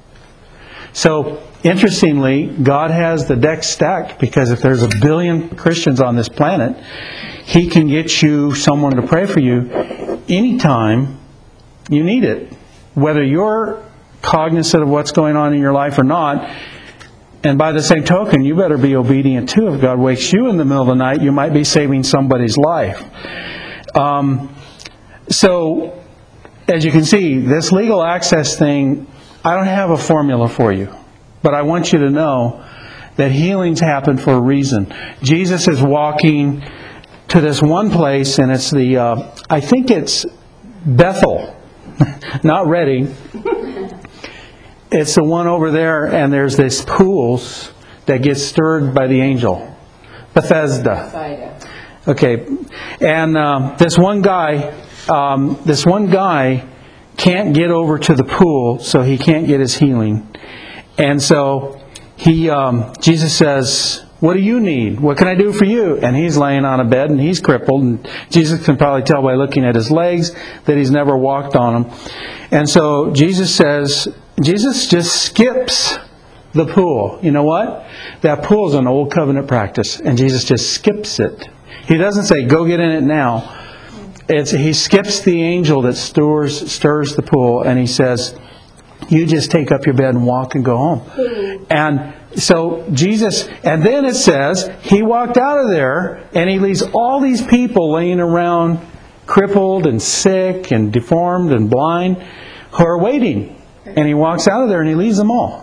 B: So, interestingly, God has the deck stacked, because if there's a billion Christians on this planet, He can get you someone to pray for you anytime you need it. Whether you're cognizant of what's going on in your life or not. And by the same token, you better be obedient too. If God wakes you in the middle of the night, you might be saving somebody's life. Um, so, as you can see, this legal access thing I don't have a formula for you, but I want you to know that healings happen for a reason. Jesus is walking to this one place, and it's the, uh, I think it's Bethel, not Reading. It's the one over there, and there's this pools that get stirred by the angel. Bethesda. Okay, and um, this one guy, um, this one guy can't get over to the pool, so he can't get his healing. And so he, um, Jesus says, "What do you need? What can I do for you?" And he's laying on a bed, and he's crippled. And Jesus can probably tell by looking at his legs that he's never walked on them. And so Jesus says, Jesus just skips the pool. You know what? That pool is an old covenant practice, and Jesus just skips it. He doesn't say, "Go get in it now." It's, he skips the angel that stirs, stirs the pool, and he says, "You just take up your bed and walk and go home." And so Jesus, and then it says, he walked out of there, and he leaves all these people laying around, crippled and sick and deformed and blind, who are waiting. And he walks out of there and he leaves them all.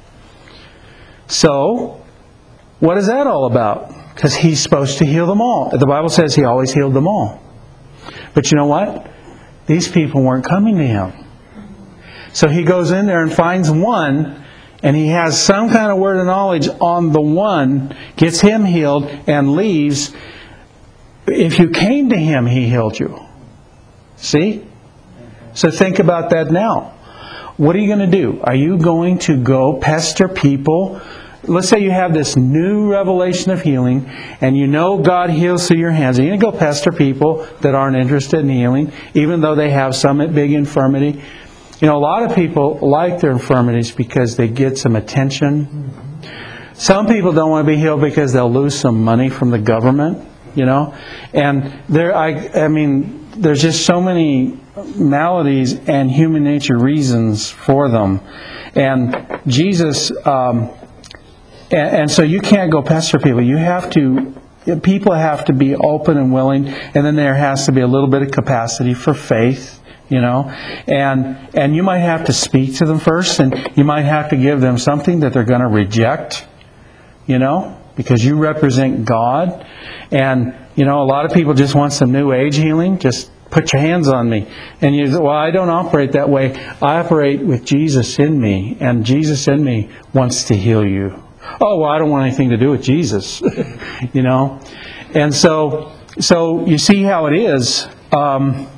B: So, what is that all about? Because he's supposed to heal them all. The Bible says he always healed them all. But you know what? These people weren't coming to him. So he goes in there and finds one, and he has some kind of word of knowledge on the one, gets him healed, and leaves. If you came to him, he healed you. See? So think about that now. What are you going to do? Are you going to go pester people? Let's say you have this new revelation of healing, and you know God heals through your hands. Are you going to go pester people that aren't interested in healing, even though they have some big infirmity? You know, a lot of people like their infirmities because they get some attention. Some people don't want to be healed because they'll lose some money from the government, you know. And there, I, I mean, there's just so many maladies and human nature reasons for them. And Jesus, um, and, and so you can't go pester people. You have to, people have to be open and willing, and then there has to be a little bit of capacity for faith. You know, and and you might have to speak to them first, and you might have to give them something that they're going to reject, you know, because you represent God. And, you know, a lot of people just want some new age healing. Just put your hands on me. And you say, well, I don't operate that way. I operate with Jesus in me, and Jesus in me wants to heal you. Oh, well, I don't want anything to do with Jesus, you know. And so, so you see how it is. Um,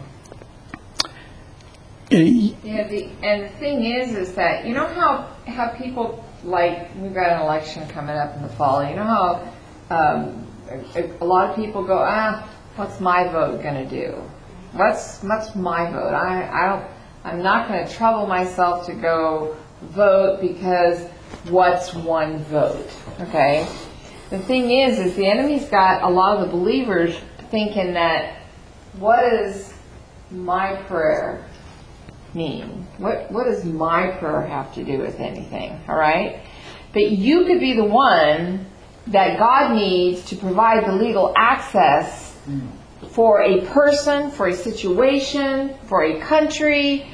C: Yeah, the, and the thing is, is that, you know how, how people, like, we've got an election coming up in the fall, you know how um, a, a lot of people go, ah, what's my vote going to do? What's, what's my vote? I, I don't, I'm not going to trouble myself to go vote because what's one vote, okay? The thing is, is the enemy's got a lot of the believers thinking that, what is my prayer mean? What what does my prayer have to do with anything? All right? But you could be the one that God needs to provide the legal access for a person, for a situation, for a country.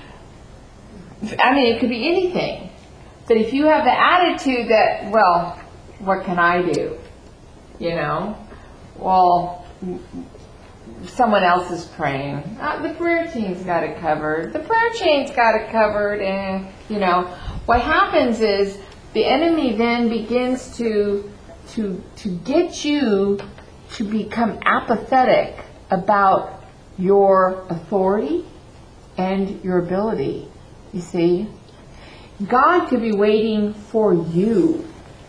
C: I mean, it could be anything. But if you have the attitude that, well, what can I do? You know? Well, someone else is praying. Uh, the prayer team's got it covered. The prayer chain's got it covered. And, you know, what happens is the enemy then begins to, to, to get you to become apathetic about your authority and your ability. You see? God could be waiting for you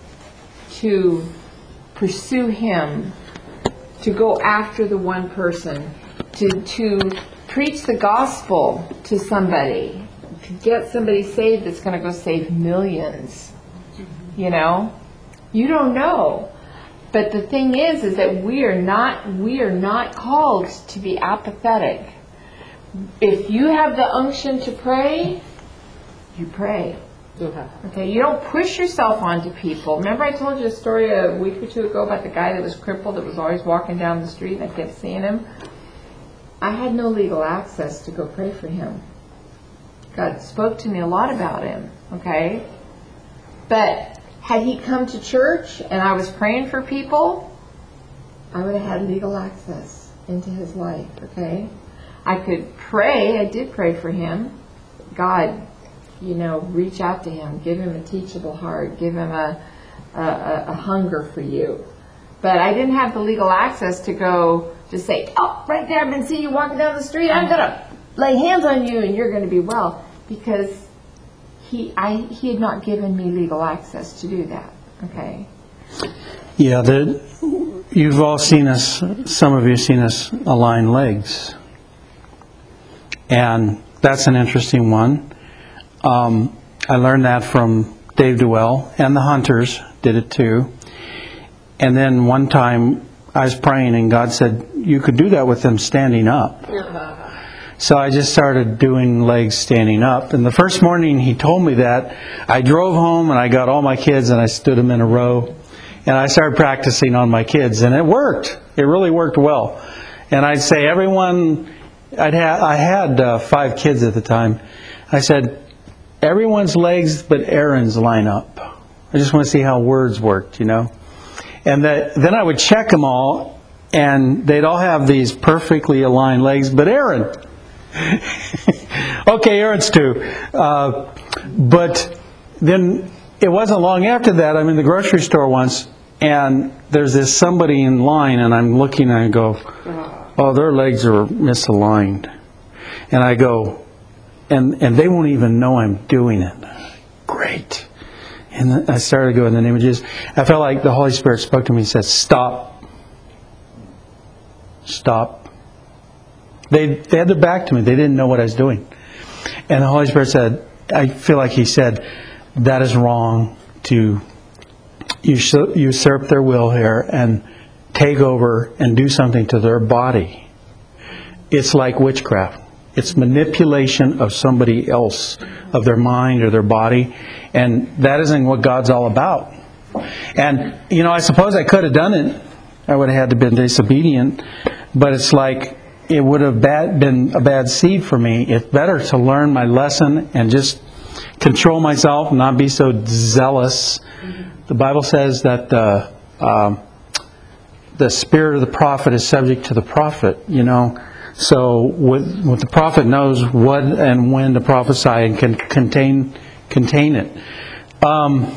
C: to pursue Him, to go after the one person, to to preach the gospel to somebody, to get somebody saved that's going to go save millions. You know, you don't know. But the thing is, is that we are not we are not called to be apathetic. If you have the unction to pray, you pray. Okay, you don't push yourself onto people. Remember I told you a story a week or two ago about the guy that was crippled that was always walking down the street and I kept seeing him? I had no legal access to go pray for him. God spoke to me a lot about him, okay? But had he come to church and I was praying for people, I would have had legal access into his life, okay? I could pray. I did pray for him. God, you know, reach out to him. Give him a teachable heart. Give him a, a, a hunger for you. But I didn't have the legal access to go to say, oh, right there, I've been seeing you walking down the street. I'm going to lay hands on you and you're going to be well. Because he, I, he had not given me legal access to do that, okay?
B: Yeah, the, you've all seen us, some of you have seen us align legs. And that's an interesting one. Um, I learned that from Dave Duell, and the Hunters did it too. And then one time I was praying and God said, you could do that with them standing up. So I just started doing legs standing up. And the first morning he told me that, I drove home and I got all my kids and I stood them in a row. And I started practicing on my kids, and it worked. It really worked well. And I'd say everyone, I'd ha- I had uh, five kids at the time. I said, everyone's legs but Aaron's line up. I just want to see how words worked, you know. And that, then I would check them all, and they'd all have these perfectly aligned legs but Aaron. Okay, Aaron's too. Uh, but then it wasn't long after that, I'm in the grocery store once, and there's this somebody in line, and I'm looking and I go, oh, their legs are misaligned. And I go, and and they won't even know I'm doing it. Great. And then I started to go in the name of Jesus. I felt like the Holy Spirit spoke to me and said, stop. Stop. They, they had their back to me. They didn't know what I was doing. And the Holy Spirit said, I feel like He said, that is wrong to usurp their will here and take over and do something to their body. It's like witchcraft. It's manipulation of somebody else, of their mind or their body. And that isn't what God's all about. And, you know, I suppose I could have done it. I would have had to been disobedient. But it's like it would have bad, been a bad seed for me. It's better to learn my lesson and just control myself, not be so zealous. The Bible says that the um, the spirit of the prophet is subject to the prophet. You know, so with, with the prophet knows what and when to prophesy and can contain contain it. Um,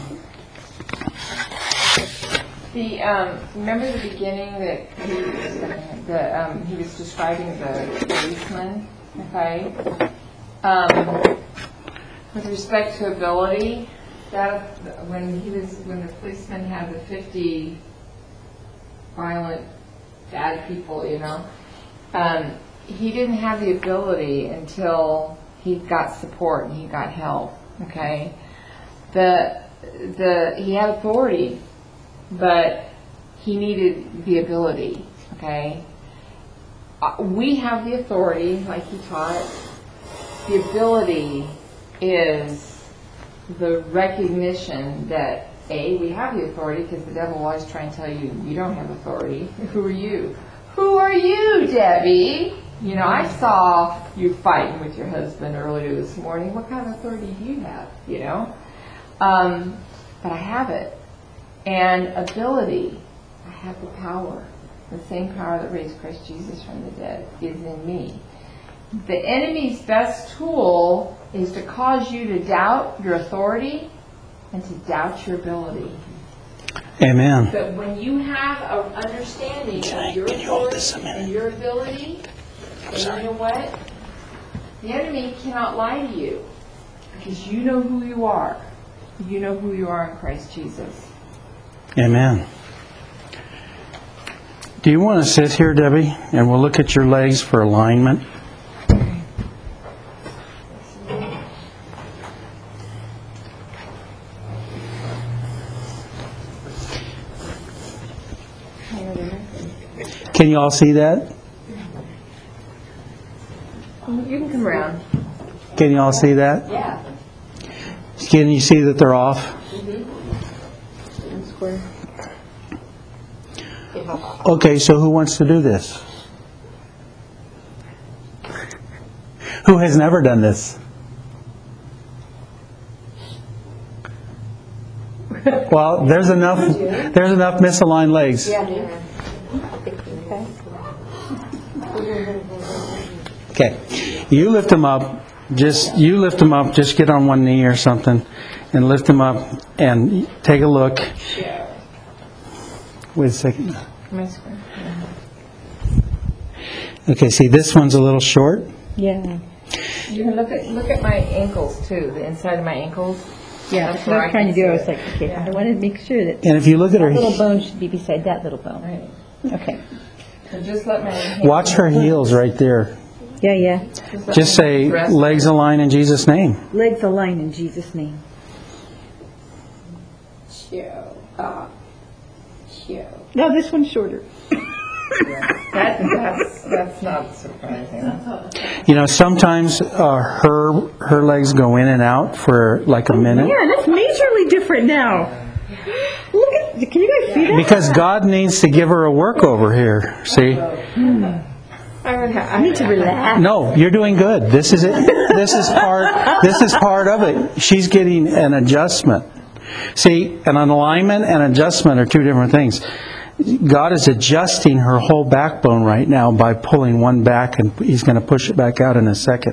C: the um, remember the beginning that he was, the, um, he was describing the policeman, okay? Um, With respect to ability, that when he was when the policeman had the fifty violent bad people, you know, um, he didn't have the ability until he got support and he got help. Okay, the the he had authority, but he needed the ability. Okay, uh, we have the authority, like he taught. The ability is the recognition that, A, we have the authority, because the devil will always try and tell you, you don't have authority. Who are you? Who are you, Debbie? You know, I saw you fighting with your husband earlier this morning. What kind of authority do you have? You know? Um, but I have it. And ability, I have the power. The same power that raised Christ Jesus from the dead is in me. The enemy's best tool is to cause you to doubt your authority and to doubt your ability.
B: Amen.
C: But when you have an understanding of your authority and your ability, and you know what? The enemy cannot lie to you because you know who you are. You know who you are in Christ Jesus.
B: Amen. Do you want to sit here, Debbie, and we'll look at your legs for alignment? Can you all see that?
C: You can come around.
B: Can you all see that?
C: Yeah.
B: Can you see that they're off?
C: Mm-hmm. Square.
B: Okay, so who wants to do this? Who has never done this? Well, there's enough, there's enough misaligned legs.
A: Yeah, yeah.
B: Okay. You lift them up. Just, you lift them up. Just get on one knee or something and lift them up and take a look. Wait a second. Okay, see, this one's a little short.
D: Yeah.
C: You can look at, look at my ankles too, the inside of my ankles.
D: Yeah, that's what I was trying to do. I was like, okay, I wanted to make sure that
B: And if you look at
D: that little
B: her,
D: bone should be beside that little bone.
C: Right.
D: Okay.
C: So just let my hands.
B: watch her heels right there.
D: Yeah, yeah.
C: let
B: Just
C: my
B: say,
C: hands rest.
B: legs align in Jesus' name.
D: Legs align in Jesus' name.
A: Chill. Ah. Chill.
D: No, this one's shorter.
C: That, that's, that's not surprising.
B: You know, sometimes uh, her her legs go in and out for like a minute.
D: Yeah, that's majorly different now. Look at, can you guys see that?
B: Because God needs to give her a workover here. See?
C: I would have,
D: I need to relax.
B: No, you're doing good. This is it. This is part. This is part of it. She's getting an adjustment. See, an alignment and adjustment are two different things. God is adjusting her whole backbone right now by pulling one back, and He's going to push it back out in a second.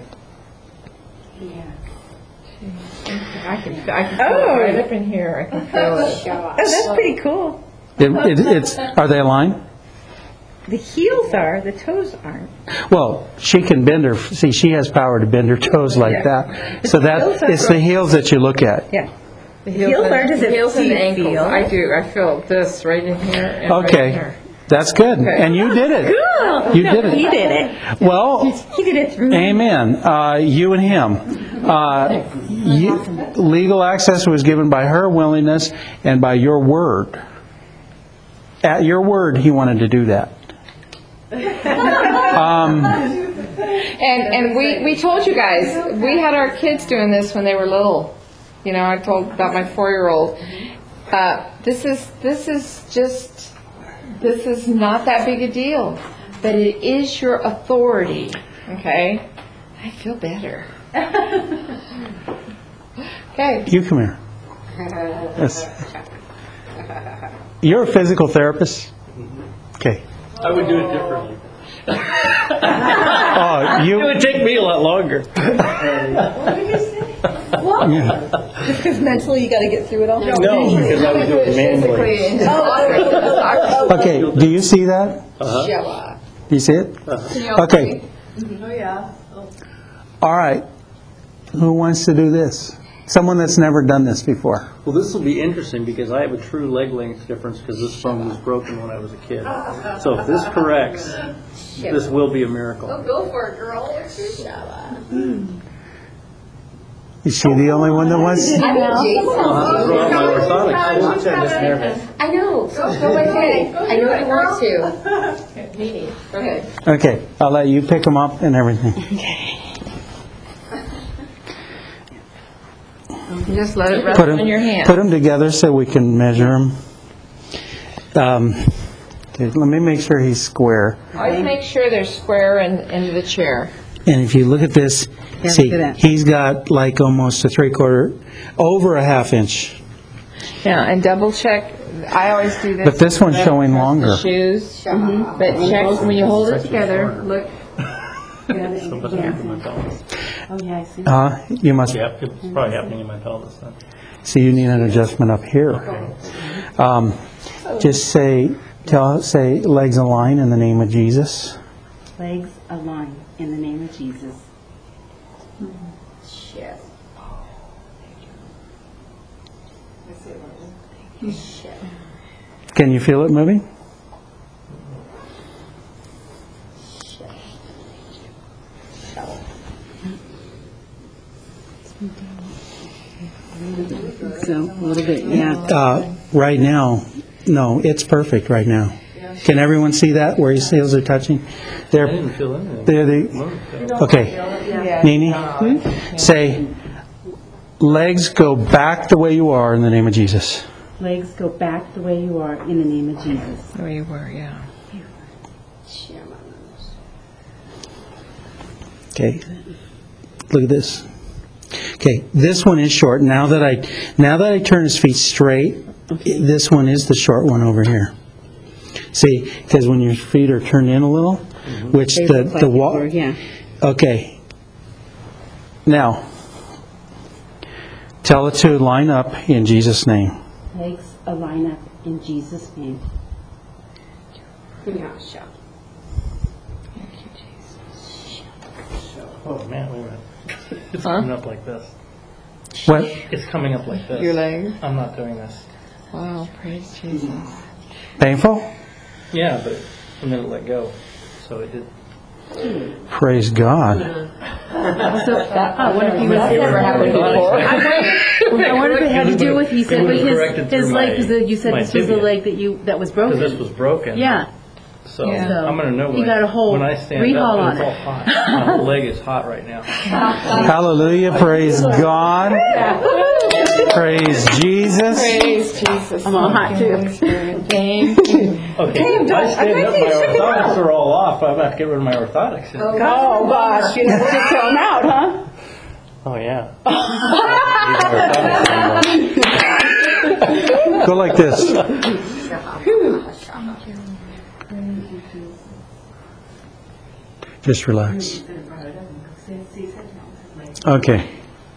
C: I can, I can feel it right up in here. I can feel it.
D: Oh, that's pretty cool.
B: It, it, it's. Are they aligned?
D: The heels are, the toes aren't.
B: Well, she can bend her. See, she has power to bend her toes like that. So
D: heels
B: that
D: are
B: it's the heels that you look at.
D: Yeah.
C: The
D: heels are, does it
C: heels and
D: feel-
C: the ankles. I do. I feel this right in here and right in
B: Okay,
C: here.
B: that's good. And you did it.
D: Cool.
B: You
D: No,
B: did it.
D: He did it.
B: Well,
D: He did it through.
B: amen. Uh, you and him. Uh, you, legal access was given by her willingness and by your word. At your word, he wanted to do that. Um,
C: And and we, we told you guys, we had our kids doing this when they were little. You know, I told about my four-year-old. Uh, this is this is just this is not that big a deal, but it is your authority. Okay, I feel better. Okay.
B: you come here. Yes. You're a physical therapist? Okay.
G: I would do it differently.
B: Oh,
G: It
B: you.
G: would take me a lot longer.
D: Just because mentally you got to get through it all?
G: No, because I would do it manually.
C: Physically.
B: Okay, do you see that?
C: Uh-huh.
B: Do you see it? Okay.
F: Oh, yeah.
B: All right. Who wants to do this? Someone that's never done this before.
G: Well, this will be interesting because I have a true leg length difference because this bone was broken when I was a kid. So if this corrects, this will be a miracle.
C: Go for it, girl.
B: Is she the only one that wants?
G: I'll have to throw out my orthotics.
A: I know. Go, go ahead. I know you want to.
C: Nene. Okay.
B: Okay, I'll let you pick them up and everything.
C: Just let it rest
B: Put them,
C: on your hand.
B: put them together so we can measure them. Um, okay, let me make sure he's square.
C: Always make sure they're square in, in the chair.
B: And if you look at this,
D: Yeah,
B: see,
D: look at that.
B: he's got like almost a three quarter, over a half inch.
C: Yeah, and double check. I always do this.
B: But this one's
C: Press
B: showing
C: the
B: longer.
C: Shoes. But check when you hold it together. Look.
G: So what's happening in my pelvis?
D: Oh, yeah, I see.
B: Uh, you must,
G: Yeah, it's probably happening in my pelvis then.
B: see, you need an adjustment up here. Um, just say, tell, say legs align in the name of Jesus.
D: Legs align in the name of Jesus.
A: Shit. Shit.
B: Can you feel it moving?
D: So, a little bit, yeah.
B: Uh, right now, no, it's perfect right now. Can everyone see that where his heels are touching?
G: I
B: They're,
G: didn't feel anything.
B: they're the, okay. Nene, say, legs go back the way you are in the name of Jesus.
D: Legs go back the way you are in the name of Jesus.
C: The way you were, yeah.
B: Okay. Look at this. Okay, this one is short. Now that I now that I turn his feet straight, This one is the short one over here. See, because when your feet are turned in a little, which
D: They
B: the
D: look like
B: the
D: they
B: wall.
D: were, yeah.
B: Okay. Now, tell it to line up in Jesus' name.
D: Legs align up in Jesus' name.
G: Oh, man, wait a minute. It's coming up like this.
B: What?
G: It's coming up like this.
C: Your leg?
G: I'm not doing this.
C: Wow, praise Jesus.
B: Painful?
G: Yeah, but and then it let go. So it did.
B: Praise God.
D: So, I wonder if he was
C: That's never happened before.
D: I wonder if it had to do with, he said,
G: It
D: with
G: was
D: his,
G: corrected
D: his
G: through
D: leg,
G: my-
D: because you said
G: my
D: this was the
G: tibia.
D: leg that you, that was broken.
G: Because this was broken.
D: Yeah.
G: So
C: Yeah.
G: I'm going to know
D: You
G: when,
D: got a whole
G: when I stand
D: rehaul
G: up,
D: on
G: and it's all hot. My whole leg is hot right now.
B: Hallelujah. Praise God. Praise Jesus.
C: Praise Jesus.
D: I'm all hot too.
C: Thank you.
G: Okay, if I stand up, my orthotics are all off. I'm about to get rid of my orthotics.
D: Oh gosh, you have to throw them out, huh?
G: Oh, yeah. These are orthotics.
B: Go like this. Just relax. Okay.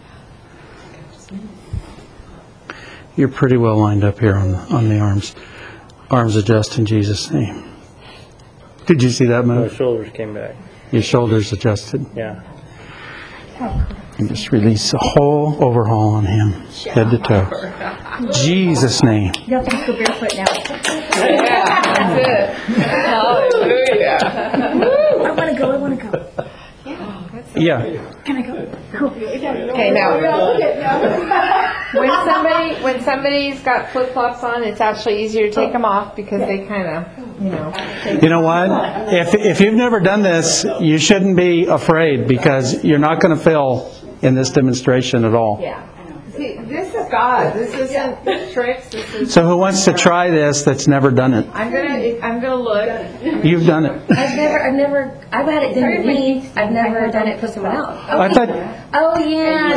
B: You're pretty well lined up here on the, on the arms. Arms adjust in Jesus' name. Did you see that
G: My
B: move?
G: shoulders came back.
B: Your shoulders adjusted.
G: Yeah.
B: And just release a whole overhaul on him, head to toe. Jesus' name.
D: You have to go barefoot now.
C: Yeah, that's it. Hallelujah.
D: I want to go, I want to go.
B: Yeah.
D: Can I go? Cool.
C: Okay, now, when somebody, when somebody's got flip-flops on, it's actually easier to take them off because they kind of, you know.
B: You know what? If if you've never done this, you shouldn't be afraid because you're not going to fail in this demonstration at all.
C: Yeah. See, this is God. This isn't tricks. This is.
B: So who wants to try this that's never done it?
C: I'm gonna, I'm gonna look.
B: You've done it.
H: I've never, I've never, I've had it done to me. I've never done it for someone else.
B: I thought
H: Oh yeah.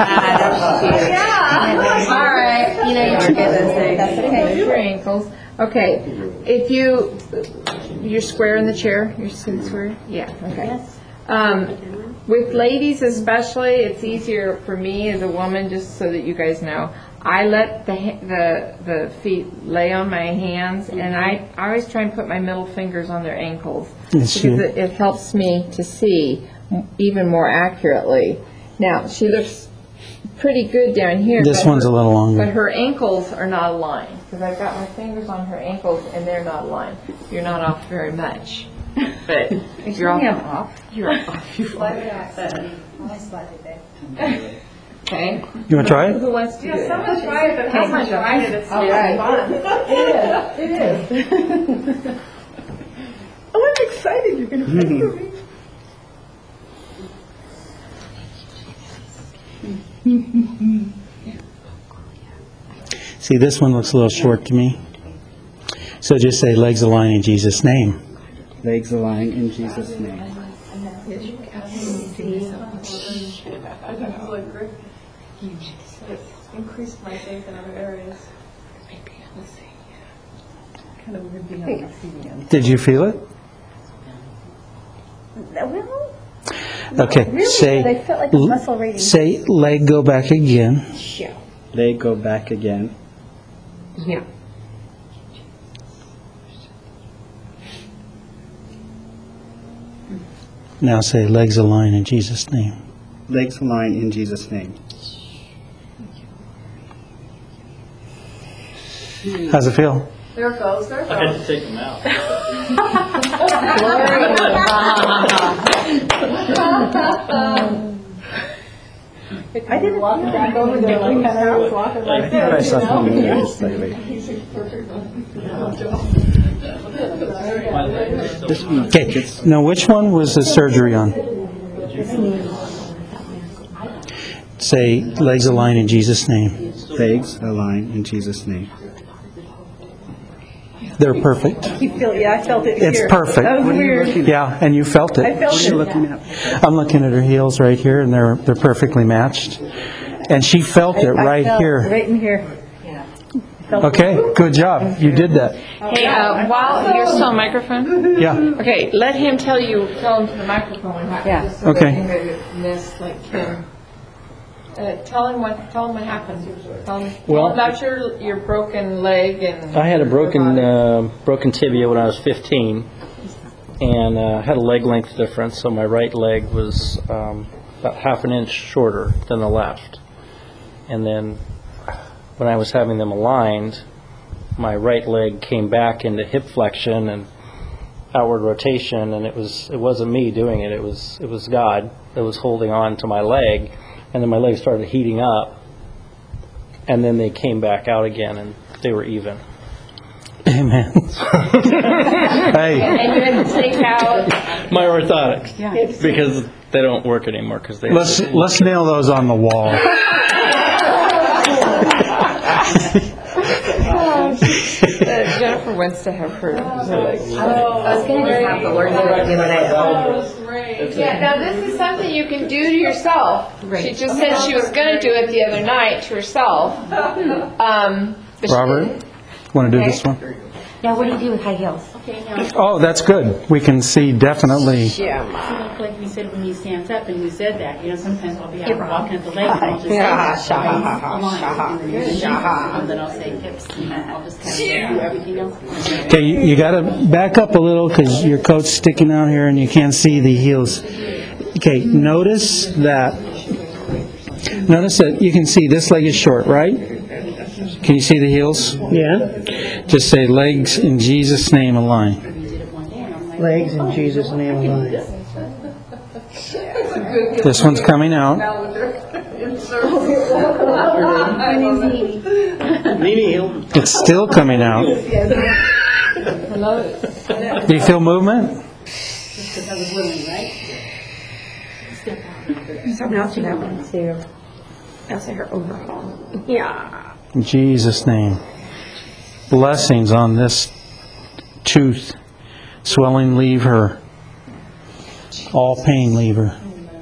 H: yeah. All right. You know you forget those things. That's okay.
C: Your ankles. Okay. If you, you're square in the chair. You're sitting square. Yeah. Okay.
H: Yes.
C: Um, with ladies especially, it's easier for me as a woman, just so that you guys know. I let the ha- the the feet lay on my hands, and I, I always try and put my middle fingers on their ankles
B: Yes,
C: because
B: you-
C: it, it helps me to see m- even more accurately. Now she looks pretty good down here.
B: this
C: but
B: one's
C: her-
B: a little
C: But
B: longer.
C: her ankles are not aligned because I've got my fingers on her ankles and they're not aligned. You're not off very much, but you're off. You're off. You're off. Okay.
B: You want to try it?
C: Who wants to do it?
I: Someone tried it, but how much tried it, it's
C: All
I: really
C: right.
I: fun.
C: It is. It is.
D: Oh, I'm excited. You're going to pray for me.
B: See, this one looks a little short to me. So just say legs align in Jesus' name.
J: Legs align in Jesus' name.
I: Increased my faith in other areas.
D: Kind of weird being on your feet again.
B: Did you feel it?
D: Well,
B: Okay.
D: really,
B: Say,
D: but I felt like a muscle rating.
B: say leg go back again.
J: Leg go back again.
C: Yeah.
B: Now say legs align in Jesus' name.
J: Legs align in Jesus' name.
B: How's it feel?
I: There it goes, there it
G: I had
I: goes.
G: to take them out.
D: I didn't walk back over there like that. I was walking like
J: Try
D: this.
J: something new slightly. This one.
B: Okay. Now which one was the surgery on? Say legs align in Jesus' name.
J: Legs align in Jesus' name.
B: They're perfect.
D: You feel, yeah, I felt it
B: It's
D: here.
B: perfect.
D: That was weird.
B: Yeah, and you felt
D: I
B: it.
D: felt
J: What are you
D: it.
J: looking at?
B: I'm looking at her heels right here, and they're they're perfectly matched. And she felt it
D: I
B: right
D: felt
B: here.
D: Right in here.
B: Okay, good job. You did that.
C: Hey, uh, while you're still on microphone,
B: Yeah.
C: okay, let him tell you, tell him to the microphone what happened.
H: Yeah.
C: Just so
B: Okay.
C: that anybody that missed, like him. Uh, tell him what, tell him what happened. Tell him, tell
G: Well-
C: him about your, your broken leg and.
G: I had a broken
C: your
G: uh, broken tibia when I was fifteen, and uh, had a leg length difference. So my right leg was um, about half an inch shorter than the left. And then when I was having them aligned, my right leg came back into hip flexion and outward rotation, and it was it wasn't me doing it. It was it was God that was holding on to my leg, and then my leg started heating up, and then they came back out again, and they were even.
B: Amen. Hey,
C: And you had to take out.
G: My orthotics, because they don't work anymore. Because they
B: let's let's nail those on the wall.
C: Uh, Jennifer wants to have her.
H: I was, I was going to just have the Lord do it the other night.
C: Yeah, now this is something you can do to yourself. She just said she was going to do it the other night to herself. Um, but she
B: Robert,
C: didn't.
B: want to do this one?
H: Now, what do you do with high heels?
B: Oh, that's good. We can see definitely.
C: Yeah.
D: Like we said when he stands up and you said that, you know, sometimes I'll be out walking at the lake and I'll just say,
C: Yeah,
D: hips,
C: shaha,
D: align,
C: shaha,
D: and then
C: shaha.
D: and then I'll say hips, and I'll just kind of do everything else.
B: Okay, you, you got to back up a little because your coat's sticking out here and you can't see the heels. Okay, notice that. Notice that you can see this leg is short, right? Can you see the heels?
F: Yeah.
B: Just say legs in Jesus' name align.
F: Legs in Jesus' name align.
B: This one's coming out. It's still coming out. Do you feel movement?
A: Something else you want to. That's her overhaul. Yeah.
B: In Jesus' name. Blessings on this tooth. Swelling leave her. All pain leave her.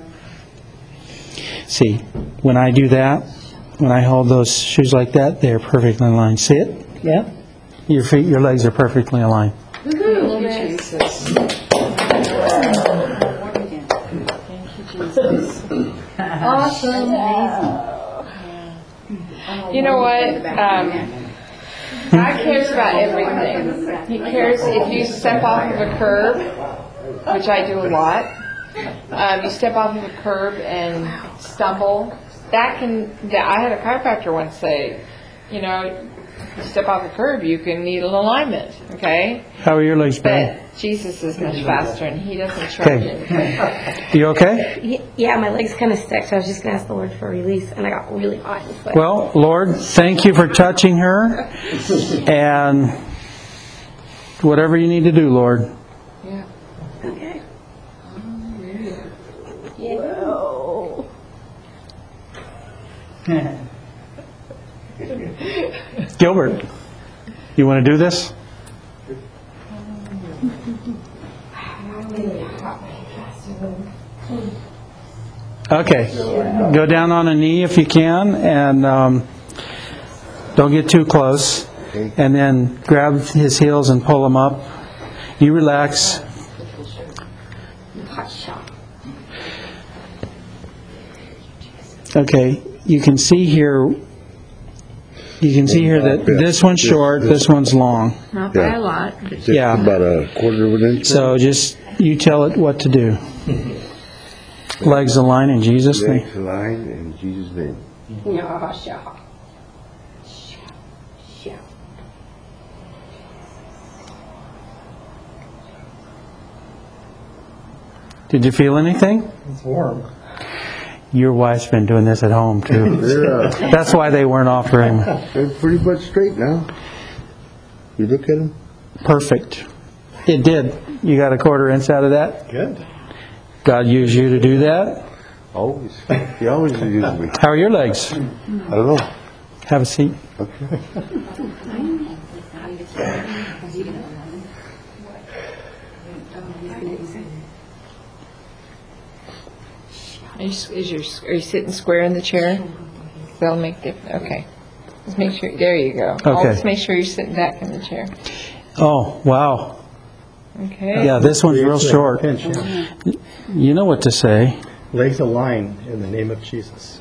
B: See, when I do that, when I hold those shoes like that, they're perfectly aligned. See it?
F: Yeah.
B: Your feet, your legs are perfectly aligned.
C: Awesome. You know what? Um, God cares about everything. He cares if you step off of a curb, which I do a lot. Um, you step off of a curb and stumble. That can. That, I had a chiropractor once say, you know, you step off a curb, you can need an alignment. Okay.
B: How are your legs, Brad?
C: But Jesus is much faster, and He doesn't charge anything.
B: Okay. You okay?
A: Yeah, my leg's kind of stuck, so I was just going to ask the Lord for a release, and I got really hot and sweaty.
B: Well, Lord, thank you for touching her. And whatever you need to do, Lord.
C: Yeah.
A: Okay.
B: Gilbert, you want to do this? Okay. Go down on a knee if you can, and um, don't get too close. And then grab his heels and pull him up. You relax. Okay. You can see here. You can see here that this one's short, this one's long.
A: Not by a lot. But
K: Just
B: Yeah.
K: about a quarter of an inch.
B: So just you tell it what to do. Legs align in Jesus' name.
K: Legs aligned in Jesus' name.
B: Did you feel anything?
F: It's warm.
B: Your wife's been doing this at home too.
K: They're, uh,
B: That's why they weren't offering.
K: they're pretty much straight now. You look at them.
B: Perfect. It did. You got a quarter inch out of that?
K: Good.
B: God used you to do that?
K: Always. He always uses me.
B: How are your legs?
K: I don't know.
B: Have a seat.
K: Okay.
C: Are you, is your, are you sitting square in the chair? That'll make difference. Okay. Just make sure, there you go.
B: Okay.
C: I'll just make sure you're sitting back in the chair.
B: Oh, wow.
C: Okay.
B: Yeah, this one's real short.
J: Pinch, yeah.
B: You know what to say.
J: Legs align in the name of Jesus.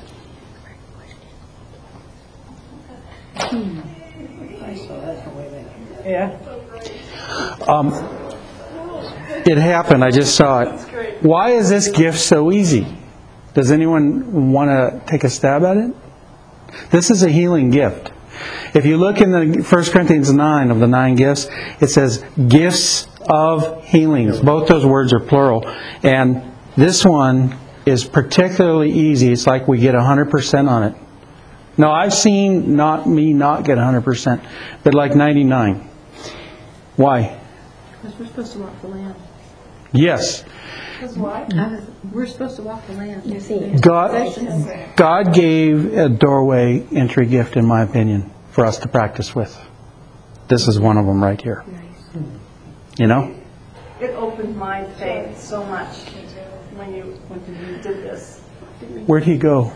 D: Yeah.
B: Um, it happened. I just saw it. Why is this gift so easy? Does anyone want to take a stab at it? This is a healing gift. If you look in the First Corinthians nine of the nine gifts, it says gifts of healings. Both those words are plural. And this one is particularly easy. It's like we get one hundred percent on it. Now, I've seen not me not get one hundred percent, but like ninety-nine. Why?
I: Because we're supposed to walk the land.
B: Yes.
I: Because why? We're supposed to walk the land.
A: You see.
B: God, God gave a doorway entry gift, in my opinion, for us to practice with. This is one of them right here. You know?
I: It opened my faith so much when you when you did this.
B: Where'd he go?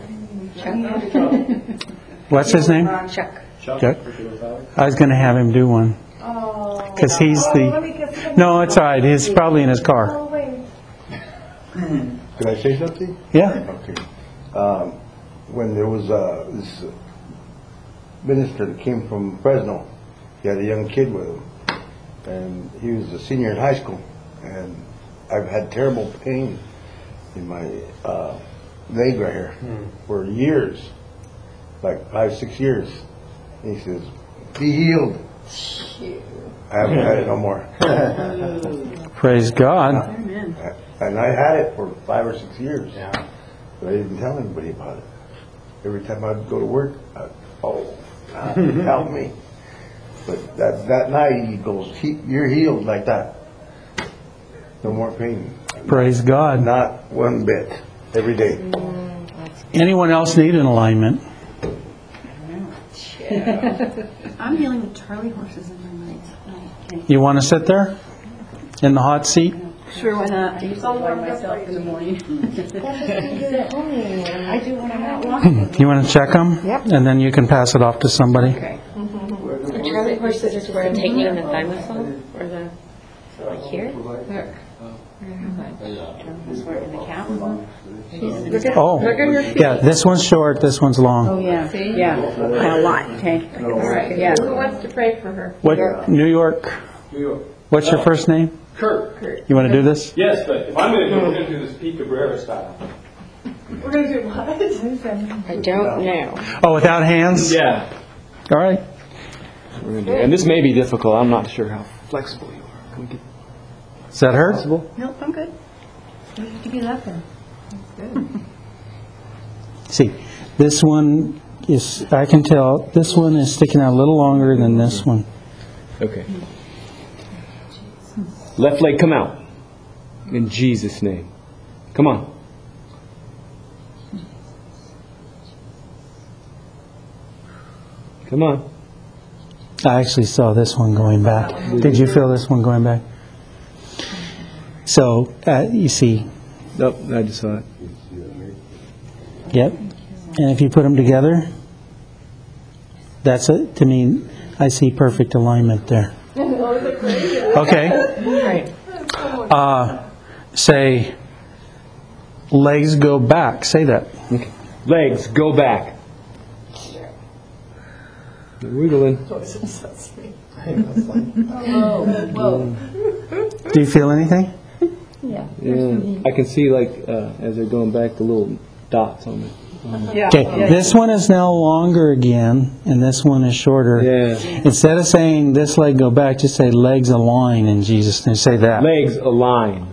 B: What's his name?
A: Chuck.
B: Chuck. I was going to have him do one.
I: Oh.
B: Because he's the... No, it's all right. He's probably in his car.
I: Oh, wait.
K: Can I say something?
B: Yeah.
K: Okay. Um, when there was uh, this uh, minister that came from Fresno, he had a young kid with him, and he was a senior in high school, and I've had terrible pain in my uh, leg right here for years, like five, six years. And he says, "Be healed." I haven't had it no more.
B: Praise God.
K: And I had it for five or six years. Yeah. But I didn't tell anybody about it. Every time I'd go to work, I'd, oh, God, help me. But that that night he goes, he, "You're healed," like that. No more pain.
B: Praise God.
K: Not one bit. Every day.
B: Anyone else need an alignment?
I: I'm dealing with Charlie horses in my legs. Okay.
B: You want to sit there? In the hot seat?
I: Sure, why not? I used to by myself in the morning. I do when I'm out walking.
B: You want to check them?
A: Yep.
B: And then you can pass it off to somebody.
A: Okay. The Charlie horses is where I'm taking the thymosil, or the, like here? Look at,
B: Oh,
A: look at her feet.
B: yeah, this one's short, this one's long.
D: Oh, yeah. Yeah. A lot, okay.
C: All right.
D: Yeah.
C: Who wants to pray for her?
B: What, New York?
E: New York.
B: What's your first name?
E: Kurt. Kurt.
B: You want to do this?
E: Yes, but if I'm going to do it, we're going to do this Pete Cabrera style.
I: We're going to do what?
A: I don't know.
B: Oh, without hands?
E: Yeah.
B: All right.
E: We're gonna do it. And this may be difficult. I'm not sure how flexible you are. Can we get
B: Does that hurt?
I: Nope, I'm good. You have to be laughing.
B: See, this one is, I can tell, this one is sticking out a little longer than this one.
E: Okay. Left leg, come out. In Jesus' name. Come on. Come on.
B: I actually saw this one going back. Did you feel this one going back? So, uh, you see.
E: Nope, I just saw it.
B: Yep. And if you put them together, that's it. To me, I see perfect alignment there. Okay. Uh, say, legs go back. Say that.
E: Okay. Legs, go back. Wiggling.
B: Do you feel anything?
E: Yeah. I can see, like, uh, as they're going back, the little dots on it.
D: Yeah.
B: Okay, this one is now longer again, and this one is shorter.
E: Yeah.
B: Instead of saying this leg go back, just say legs align in Jesus' name. Say that.
E: Legs align.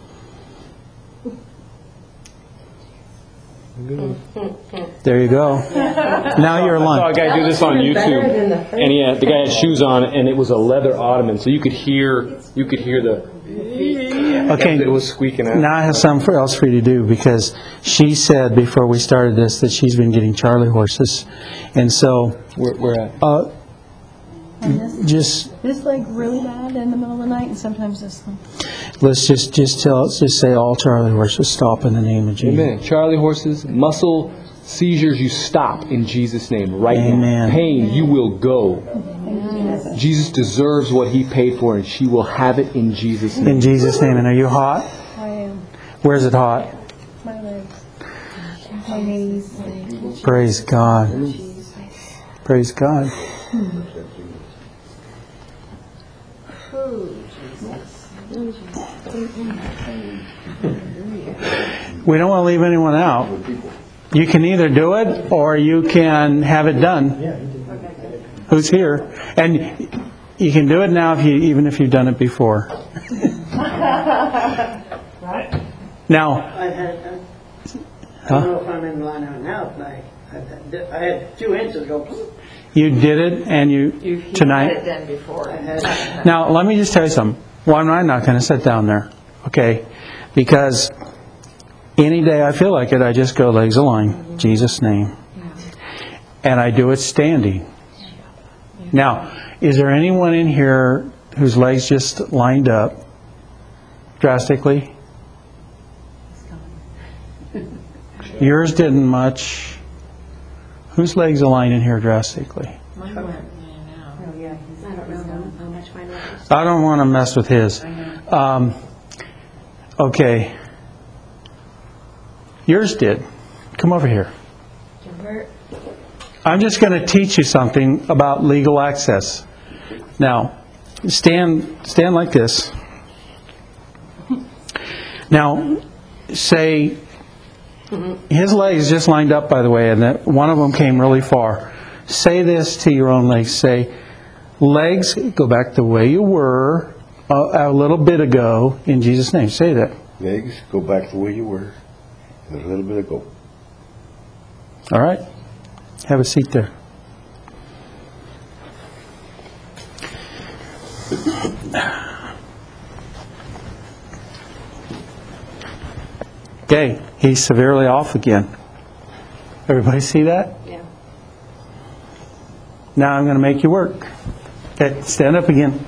B: There you go. Now you're
E: I saw a
B: aligned.
E: guy do this on YouTube, and he had, the guy had shoes on, and it was a leather ottoman, so you could hear you could hear the.
B: Okay,
E: It was squeaking out.
B: now I have something else for you to do, because she said before we started this that she's been getting Charlie horses, and so
E: Where, where at?
B: uh,
I: And this,
B: just
I: this leg really bad in the middle of the night, and sometimes this one.
B: let's just just tell just say all Charlie horses stop in the name of Jesus.
E: Amen. Charlie horses, muscle
L: Seizures, you stop in Jesus' name right
B: Amen.
L: now. Pain, you will go. Jesus deserves what he paid for, and she will have it in Jesus' name.
B: In Jesus' name. And are you hot?
H: I am.
B: Where's it hot?
H: My legs. My knees.
B: Praise God. Praise God. We don't want to leave anyone out. You can either do it or you can have it done. Who's here? And you can do it now if you even if you've done it before. Now,
F: I've had, I
B: Huh?
F: don't know if I'm in line right now, but I, I- I had two inches go.
B: you did it and you
C: You've had it
B: tonight.
C: done before.
F: I had,
B: Now, let me just tell you something. Why am I not going to sit down there? Okay? Because any day I feel like it, I just go legs aligned, Jesus' name. And I do it standing. Now, is there anyone in here whose legs just lined up drastically? Yours didn't much. Whose legs aligned in here drastically?
C: Mine went, yeah, now.
H: Oh, yeah. I don't know how much mine was.
B: I don't want to mess with his. Um, okay. Yours did. Come over here. I'm just going to teach you something about legal access. Now, stand stand like this. Now, say his legs just lined up, by the way, and that one of them came really far. Say this to your own legs. Say, legs, go back the way you were a, a little bit ago in Jesus' name. Say that.
K: Legs, go back the way you were a little bit ago.
B: All right? Have a seat there. Okay, he's severely off again. Everybody see that?
H: Yeah.
B: Now I'm going to make you work. Okay, stand up again.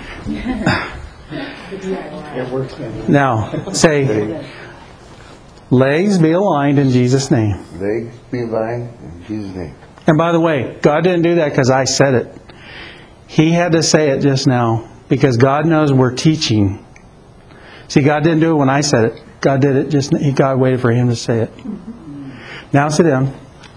B: Now, say, legs be aligned in Jesus' name.
K: Legs be aligned in Jesus' name.
B: And by the way, God didn't do that because I said it. He had to say it just now because God knows we're teaching. See, God didn't do it when I said it. God did it just, he God waited for him to say it. Now sit down.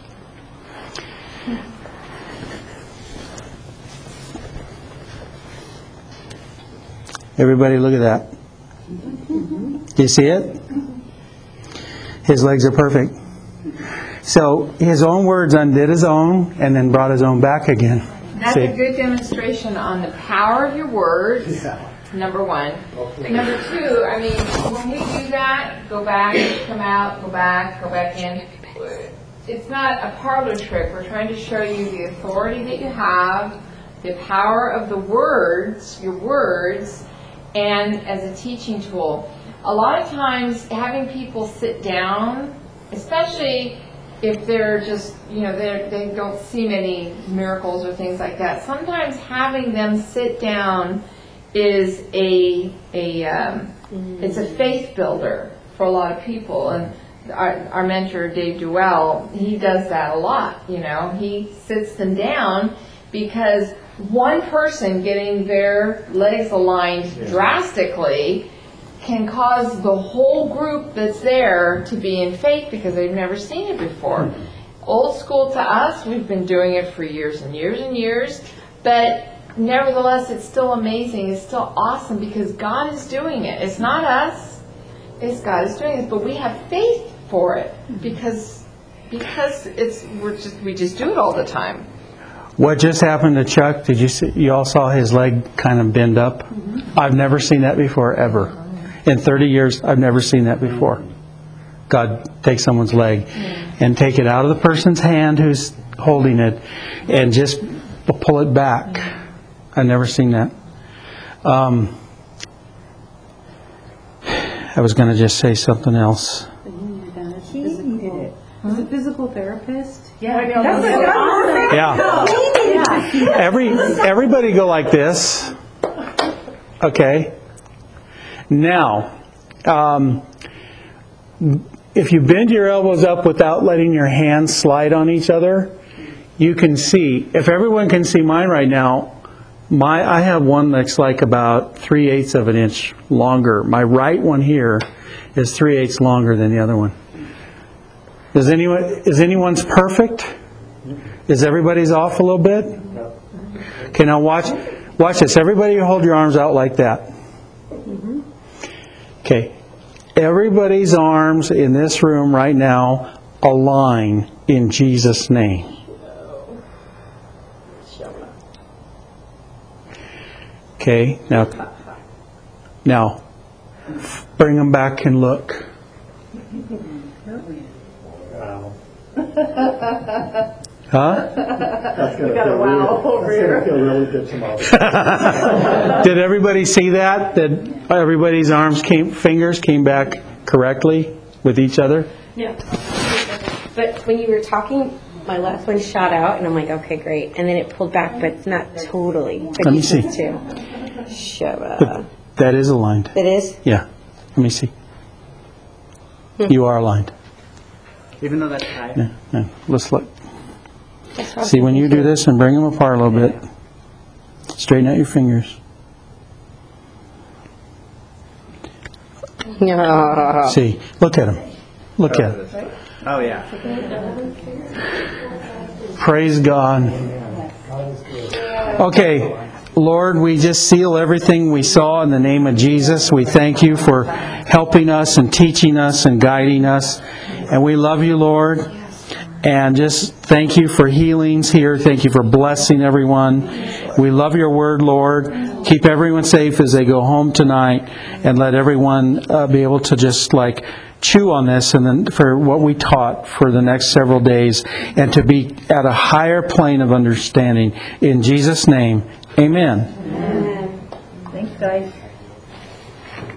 B: Everybody look at that. Do you see it? His legs are perfect. So his own words undid his own and then brought his own back again.
C: That's
B: See?
C: a good demonstration on the power of your words, number one. Number two, I mean, when we do that, go back, come out, go back, go back in. It's not a parlor trick. We're trying to show you the authority that you have, the power of the words, your words, and as a teaching tool. A lot of times having people sit down, especially if they're just, you know, they they don't see many miracles or things like that, sometimes having them sit down is a, a um, it's a faith builder for a lot of people. And our, our mentor, Dave Duell, he does that a lot, you know. He sits them down because one person getting their legs aligned drastically can cause the whole group that's there to be in faith because they've never seen it before. Old school to us, we've been doing it for years and years and years, but nevertheless, it's still amazing. It's still awesome because God is doing it. It's not us. It's God is doing it, but we have faith for it because because it's we're just we just do it all the time.
B: What just happened to Chuck? Did you see? You all saw his leg kind of bend up. Mm-hmm. I've never seen that before, ever. In thirty years, I've never seen that before. God take someone's leg mm-hmm. and take it out of the person's hand who's holding it, and just pull it back. Mm-hmm. I've never seen that. Um, I was going to just say something else.
D: He did it. Was a physical therapist?
I: Yeah,
D: That's a good one.
B: Yeah. Every everybody go like this. Okay. Now, um, if you bend your elbows up without letting your hands slide on each other, you can see. If everyone can see mine right now, my I have one that's like about three eighths of an inch longer. My right one here is three eighths longer than the other one. Is anyone is anyone's perfect? Is everybody's off a little bit? Okay, now watch watch this. Everybody hold your arms out like that. Okay. Everybody's arms in this room right now align in Jesus' name. Okay, now, now, bring them back and look.
J: Wow.
B: Huh?
J: That's gonna
I: We got a
J: feel
I: wow
J: weird.
I: over
J: That's
I: here.
J: gonna feel really good tomorrow.
B: Did everybody see that? That everybody's arms came, fingers came back correctly with each other?
A: Yeah. But when you were talking, my left one shot out, and I'm like, okay, great. And then it pulled back, but it's not totally. But
B: Let me
A: you
B: see.
A: can Too. Shava.
B: But that is aligned.
A: It is?
B: Yeah. Let me see. You are aligned.
F: Even though that's tight.
B: Yeah, yeah. Let's look. See, when you do this and bring them apart a little bit, straighten out your fingers.
A: Yeah.
B: See, look at them. Look at it.
F: Oh, yeah.
B: Praise God. Okay, Lord, we just seal everything we saw in the name of Jesus. We thank you for helping us and teaching us and guiding us. And we love you, Lord. And just thank you for healings here. Thank you for blessing everyone. We love your word, Lord. Keep everyone safe as they go home tonight. And let everyone uh, be able to just like chew on this and then for what we taught for the next several days. And to be at a higher plane of understanding. In Jesus' name, amen.
I: Amen. Thanks, guys.